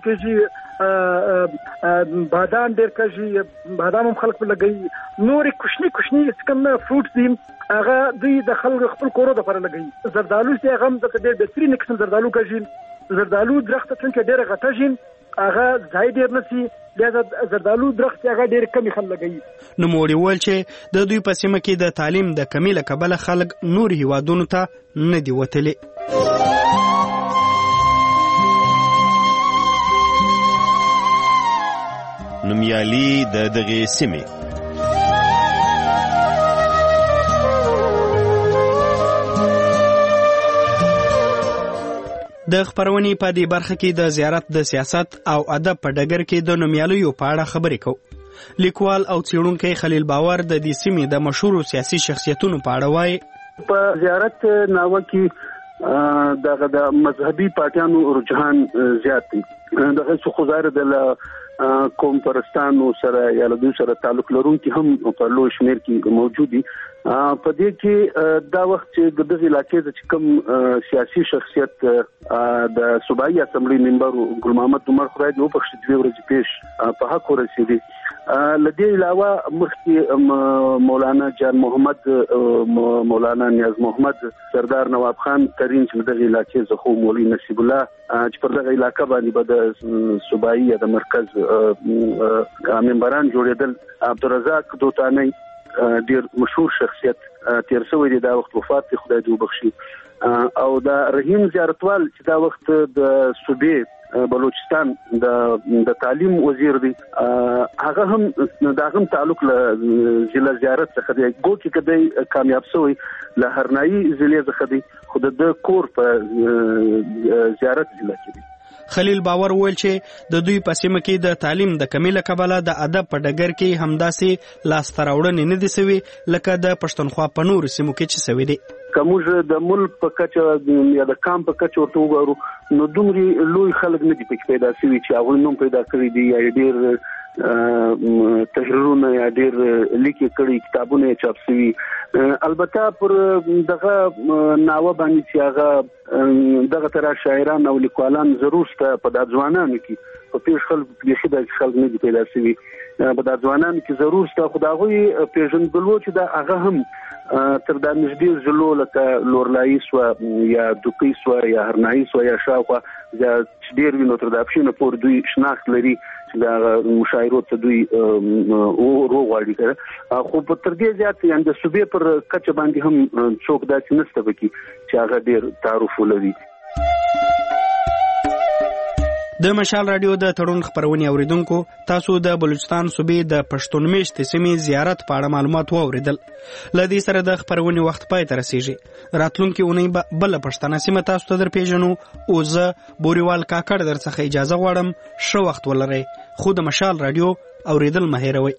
کېږي، بادام ډیر کېږي، بادام هم خلک په لګي، نور کوشنی کوشنی کوم فروټس دي هغه دوی د خلکو خپل کورو د لپاره لګي. زردالو چې هغه د ډیر بهترین قسم زردالو کېږي. زردالو درخت څنګه ډیر غټه شي هغه ځای ډیر نسی لږ زردالو درخت هغه ډیر کمی خلک لګي. نو موړي ول چې د دوی په سیمه کې د تعلیم د کمی له کبله خلک نور هیوادونو ته نه دی وتلي. نومیالي د دغه سیمه د خبرونې په دې برخه کې د زیارت د سیاست او ادب په ډګر کې د نومیالیو په اړه خبرې کوو. لیکوال او څېړونکی خلیل باور د دې سیمې د مشهورو سیاسي شخصیتونو په اړه وایي. په زیارت ناوه کې دغه د مذهبي پارټیانو رجحان زیات دی. دغه څه خو ظاهر د قوم پرستانو سره یا له دوی سره تعلق لرونکي هم په لوی شمېر کې موجود دي. په دې کې دا وخت چې د دغه علاقې د کوم سیاسي شخصیت د صوبایي اسمبلی ممبر ګل محمد عمر خدای دې په شته دوه ورځې پیش په حق ورسېدي. لدې علاوه مخکې مولانا جان محمد، مولانا نیاز محمد، سردار نواب خان ترین چې دغه علاقې زخو مولوی نصیب الله چې پر دغه علاقې باندې به د صوبایي یا د مرکز ممبران جوړېدل. عبدالرزاق دوتانی ډیر مشهور شخصیت تیر شوی دی، دا وخت وفات دی، خدای دې وبخښي. او دا رحیم زیارتوال چې دا وخت د صوبې بلوچستان د د تعلیم وزیر دی، هغه هم دا هم تعلق له ضلع زیارت څخه دی. ګو کې کدی کامیاب شوی له هرنایي ضلع څخه دی، خو د کور په زیارت ضلع کې دی. خلیل باور وویل چې د دوی په سیمه کې د تعلیم د کمی له کبله د ادب په ډګر کې همداسې لاسته راوړنې نه دي سوي لکه د پښتونخوا په نورو سیمو کې چې سوي دي. که موږ د ملک په کچه یا د کام په کچه ورته وګورو نو دومره لوی خلک نه دي پکې پیدا شوي چې هغوی نوم پیدا کړي دي یا ډېر تحریرونه یا ډېر لیکي کړي کتابونه چاپ شوي. البته پر دغه ناوه باندې چې هغه دغه تر شاعران او لیکوالان ضرور شته په د ځوانانو کې په پیښ خلک کې د خلک نه دي پیدا شوي په د ځوانانو کې ضرور شته. خو دا غوي پیژندګلو چې دا هغه هم تر دا نږدې زلو لکه لورلایي سو یا دوکي سو یا هرنایي سو یا شاوخوا چې ډېر وینو تر دا پښینه پور دوی شناخت لري چې دا مشاعرو ته دوی ورو غواړي کړه. خو په تر دې زیات یان د صوبې پر کچه باندې هم څوک داسې نشته وکي چې هغه ډېر تعارف ولري. د مشال رادیو د تړون خبرونې اوریدونکو تاسو د بلوچستان صوبې د پښتون میشتې سیمې زیارت په اړه معلومات واوریدل. له دې سره د خبرونې وخت پای ته رسیږي. راتلونکي اونۍ به بل پښتنه سیمه تاسو ته در پیژنو او زه بوریوال کاکړ در څخه اجازه غواړم. ښه وخت ولرئ. خو د مشال رادیو اوریدل مه هېروئ.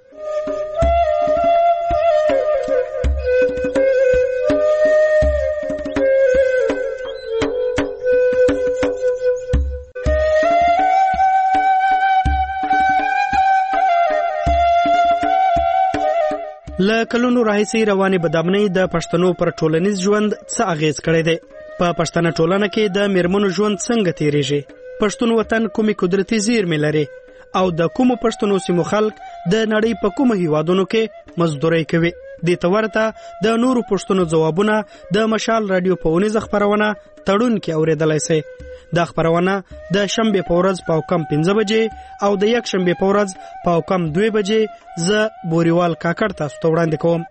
له کلونو راهیسې روانې بدامنۍ د پښتنو پر ټولنیز ژوند څه اغیز کړی دی؟ په پښتنه ټولنه کې د میرمنو ژوند څنګه تیریږي؟ پښتون وطن کومې قدرتي زیرمې لري او د کومو پښتنو سیمو خلک د نړۍ په کومو هیوادونو کې مزدوري کوي. د تورته د نورو پښتنو ځوابونه د مشال رادیو په اونیزه خبرونه تړون کې اوریدلای شي. دا خبرونه د شنبه په ورځ په کم پنځه بجې او د یک شنبه په ورځ په کم دوه بجې ز بوريوال کاکړ تاسو ته وړاندې کوم.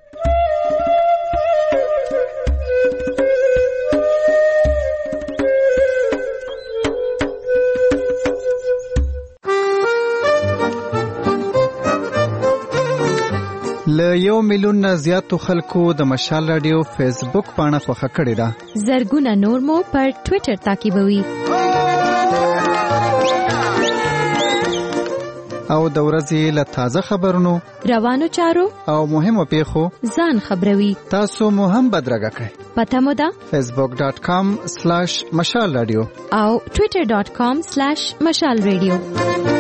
ل یو میلیون نه زیاتو خلکو د مشال رادیو فیسبوک پاڼه خوښه کړې ده. زرګونه نور مو پر ټوئیټر تعقیبوي. او د ورځې له تازه خبرونو، روانو چارو او مهمو پیښو ځان خبروي. تاسو مو هم بدرګه کړئ. پته مو ده فیسبوک ډاٹ کام سلیش مشال رادیو او ټوئیټر ډاٹ کام سلیش مشال رادیو.